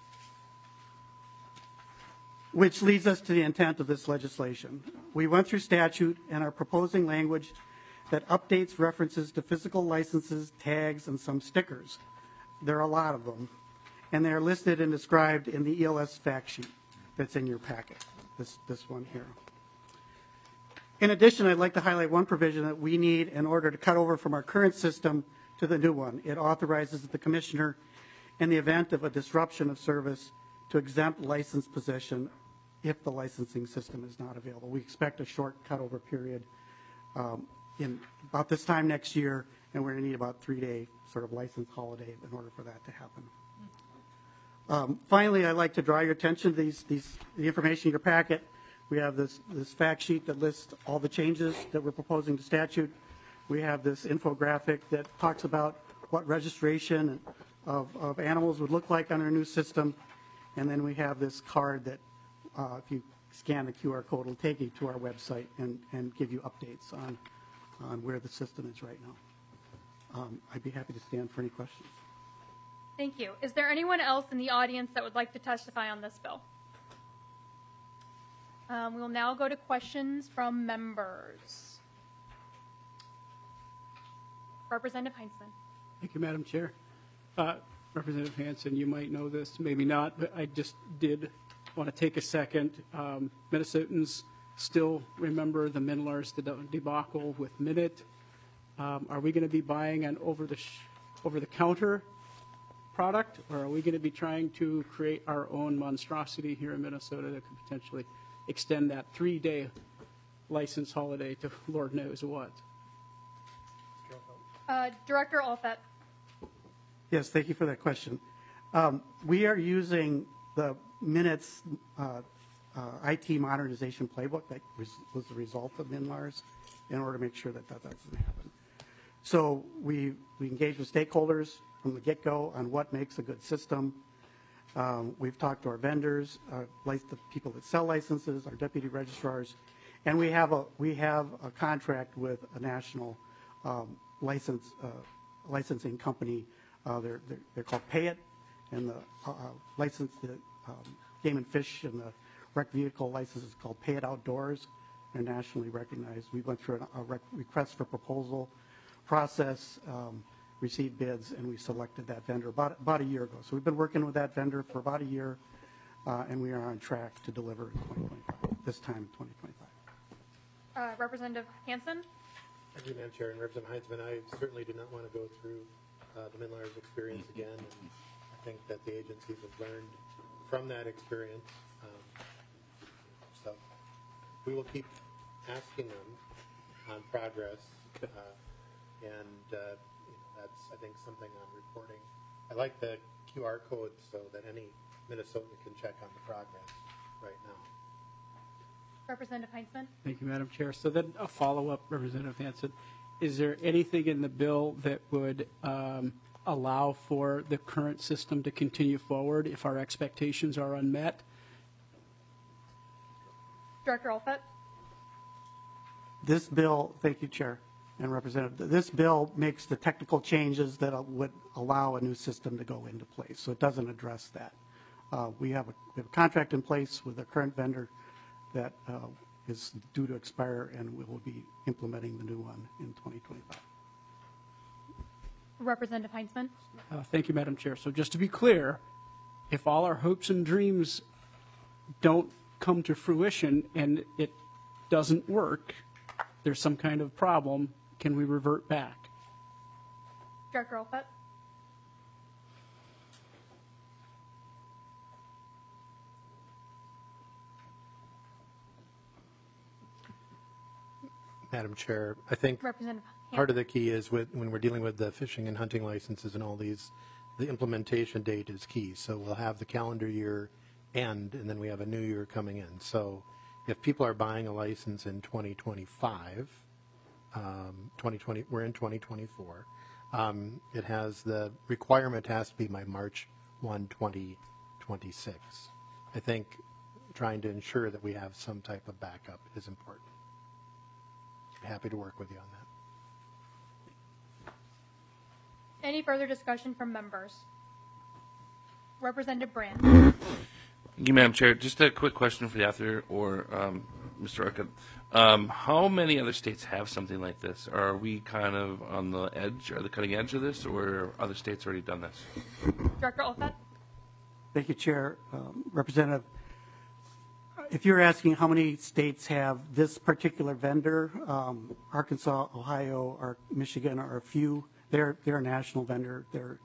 Which leads us to the intent of this legislation. We went through statute and are proposing language that updates references to physical licenses, tags, and some stickers. There are a lot of them, and they are listed and described in the E L S fact sheet that's in your packet, this, this one here. In addition, I'd like to highlight one provision that we need in order to cut over from our current system to the new one. It authorizes the commissioner, in the event of a disruption of service, to exempt license possession if the licensing system is not available. We expect a short cutover period um, in about this time next year, and we're going to need about three-day sort of license holiday in order for that to happen. Um, finally, I'd like to draw your attention to these, these, the information in your packet. We have this, this fact sheet that lists all the changes that we're proposing to statute. We have this infographic that talks about what registration of, of animals would look like on our new system. And then we have this card that uh, if you scan the Q R code, it'll take you to our website and, and give you updates on, on where the system is right now. Um, I'd be happy to stand for any questions. Thank you. Is there anyone else in the audience that would like to testify on this bill? Um, we will now go to questions from members. Representative Heinzman. Thank you, Madam Chair. Uh, Representative Hansen, you might know this, maybe not, but I just did want to take a second. Um, Minnesotans still remember the Minlars debacle with Minute. Um, are we going to be buying an over the sh- over the counter product, or are we going to be trying to create our own monstrosity here in Minnesota that could potentially extend that three-day license holiday to Lord knows what? Uh, Director Alfett. Yes, thank you for that question. Um, we are using the Minutes uh, uh, I T modernization playbook that res- was the result of MNLARS in order to make sure that that doesn't happen. So we, we engage with stakeholders from the get-go on what makes a good system. Um, we've talked to our vendors, uh, like the people that sell licenses, our deputy registrars, and we have a, we have a contract with a national um, license, uh, licensing company. Uh, they're, they're, they're called Pay It, and the uh, license, the um, Game and Fish and the rec vehicle license is called Pay It Outdoors. They're nationally recognized. We went through a, a rec- request for proposal process, um, received bids, and we selected that vendor about, about a year ago. So we've been working with that vendor for about a year, uh, and we are on track to deliver in twenty twenty-five, this time in twenty twenty-five. Uh, Representative Hansen. Thank you, Madam Chair. And Representative Heinzman, I certainly do not want to go through uh, the MNLARS experience again. And I think that the agencies have learned from that experience. Um, so we will keep asking them on progress. Uh, and uh, you know, That's, I think, something on reporting. I like the Q R code so that any Minnesotan can check on the progress right now. Representative Heinzman. Thank you, Madam Chair. So then a follow-up, Representative Hansen. Is there anything in the bill that would um, allow for the current system to continue forward if our expectations are unmet? Director Olfett. This bill, thank you, Chair and Representative, this bill makes the technical changes that would allow a new system to go into place. So it doesn't address that. Uh, we, have a, we have a contract in place with the current vendor that uh, is due to expire, and we will be implementing the new one in twenty twenty-five. Representative Heinzman. Uh, thank you, Madam Chair. So just to be clear, if all our hopes and dreams don't come to fruition and it doesn't work, there's some kind of problem, can we revert back? Director Olfett. Madam Chair, I think Representative part of the key is with, when we're dealing with the fishing and hunting licenses and all these, the implementation date is key. So we'll have the calendar year end, and then we have a new year coming in. So if people are buying a license in twenty twenty-five, um, twenty twenty, we're in twenty twenty-four, um, it has the requirement has to be by March first, twenty twenty-six. I think trying to ensure that we have some type of backup is important. Happy to work with you on that. Any further discussion from members? Representative Brand. Thank you, Madam Chair. Just a quick question for the author or um, Mister Arca. Um, how many other states have something like this? Are we kind of on the edge, or the cutting edge of this, or are other states already done this? Director Olfett. Thank you, Chair. Um, Representative, if you're asking how many states have this particular vendor, um, Arkansas, Ohio, or Michigan are a few. They're they're a national vendor. They're,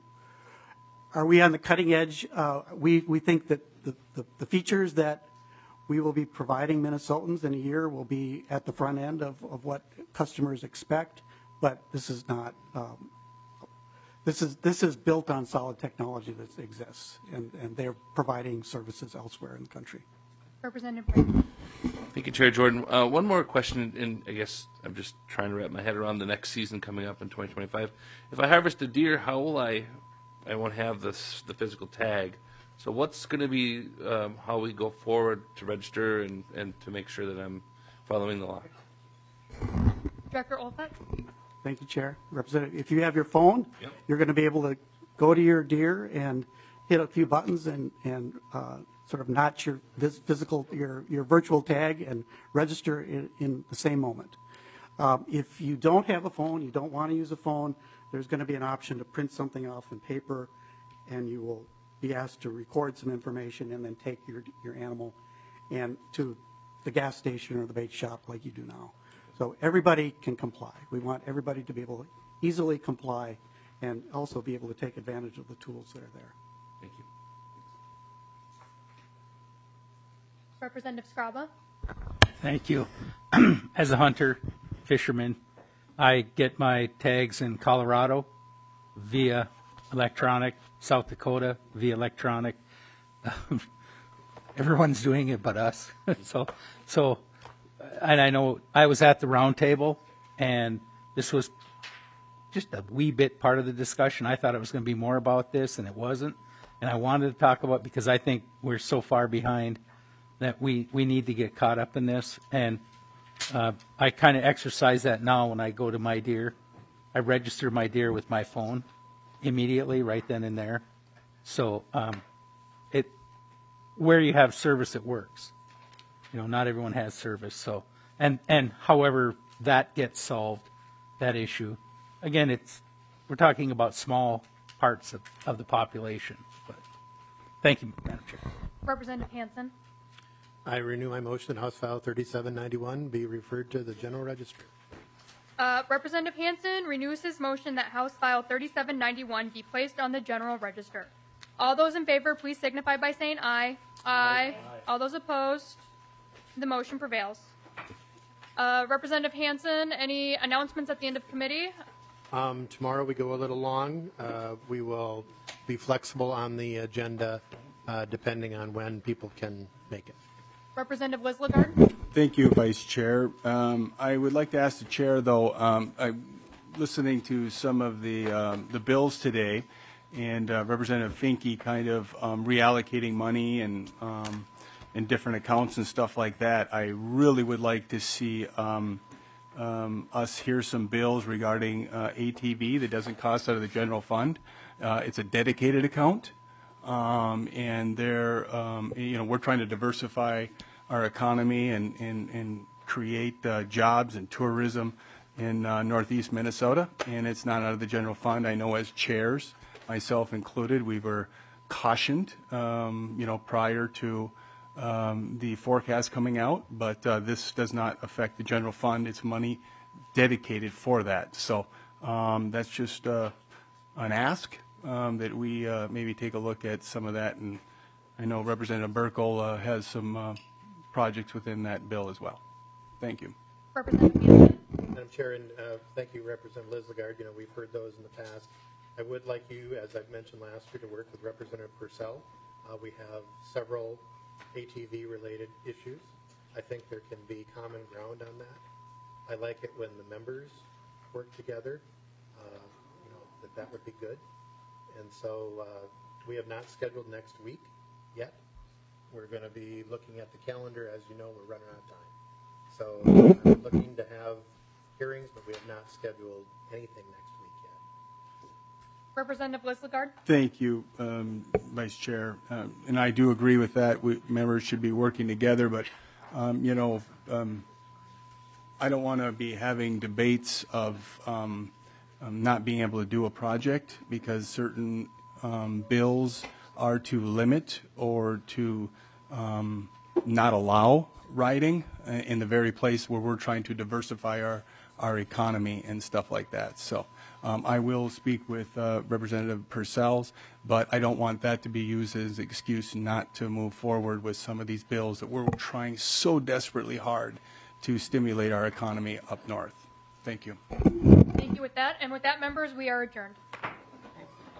are we on the cutting edge? Uh, we we think that the, the, the features that we will be providing Minnesotans in a year will be at the front end of, of what customers expect. But this is not. Um, this is this is built on solid technology that exists, and, and they're providing services elsewhere in the country. Representative Brand. Thank you, Chair Jordan. Uh, one more question, and I guess I'm just trying to wrap my head around the next season coming up in twenty twenty-five. If I harvest a deer, how will I? I won't have this the physical tag. So what's going to be um, how we go forward to register and, and to make sure that I'm following the law? Director Olfett. Thank you, Chair. Representative, if you have your phone, yep. You're going to be able to go to your deer and hit a few buttons and and uh, sort of notch your physical, your your virtual tag and register in, in the same moment. Um, if you don't have a phone, you don't want to use a phone, there's going to be an option to print something off in paper, and you will be asked to record some information and then take your your animal and to the gas station or the bait shop like you do now. So everybody can comply. We want everybody to be able to easily comply and also be able to take advantage of the tools that are there. Thank you. Representative Scraba. Thank you. As a hunter, fisherman, I get my tags in Colorado via electronic, South Dakota via electronic. Everyone's doing it but us. so, so, and I know I was at the round table, and this was just a wee bit part of the discussion. I thought it was going to be more about this, and it wasn't. And I wanted to talk about, because I think we're so far behind that we, we need to get caught up in this. And uh, I kind of exercise that now when I go to my deer. I register my deer with my phone immediately, right then and there. So um, it where you have service, it works. You know, not everyone has service. So and and however that gets solved, that issue. Again, it's we're talking about small parts of, of the population. But thank you, Madam Chair. Representative Hansen. I renew my motion that House File thirty-seven ninety-one be referred to the General Register. Uh, Representative Hansen renews his motion that House File thirty-seven ninety-one be placed on the General Register. All those in favor, please signify by saying aye. Aye. Aye. All those opposed, the motion prevails. Uh, Representative Hansen, any announcements at the end of committee? Um, tomorrow we go a little long. Uh, we will be flexible on the agenda uh, depending on when people can make it. Representative Liz Lagarde. Thank you, Vice Chair. Um, I would like to ask the Chair, though, um, I'm listening to some of the um, the bills today, and uh, Representative Finke kind of um, reallocating money and um, in different accounts and stuff like that. I really would like to see um, um, us hear some bills regarding uh, A T V that doesn't cost out of the general fund. Uh, it's a dedicated account. Um, and they're, um, you know, we're trying to diversify our economy and, and, and create uh, jobs and tourism in uh, northeast Minnesota, and it's not out of the general fund. I know as chairs, myself included, we were cautioned, um, you know, prior to um, the forecast coming out, but uh, this does not affect the general fund. It's money dedicated for that. So um, that's just uh, an ask. Um, that we uh, maybe take a look at some of that, and I know Representative Burkle uh, has some uh, projects within that bill as well. Thank you. Representative Nielsen. Madam Chair, and uh, thank you, Representative Liz Lagarde. You know, we've heard those in the past. I would like you, as I've mentioned last year, to work with Representative Purcell. Uh, we have several A T V-related issues. I think there can be common ground on that. I like it when the members work together. Uh, you know, that that would be good. And so uh, we have not scheduled next week yet. We're going to be looking at the calendar. As you know, we're running out of time. So we're looking to have hearings, but we have not scheduled anything next week yet. Representative Liz Lagarde. Thank you, um, Vice Chair. Um, and I do agree with that. We, members should be working together, but, um, you know, um, I don't want to be having debates of um, Um, not being able to do a project because certain um, bills are to limit or to um, not allow riding in the very place where we're trying to diversify our, our economy and stuff like that. So um, I will speak with uh, Representative Purcell's, but I don't want that to be used as an excuse not to move forward with some of these bills that we're trying so desperately hard to stimulate our economy up north. Thank you. Thank you with that. And with that, members, we are adjourned.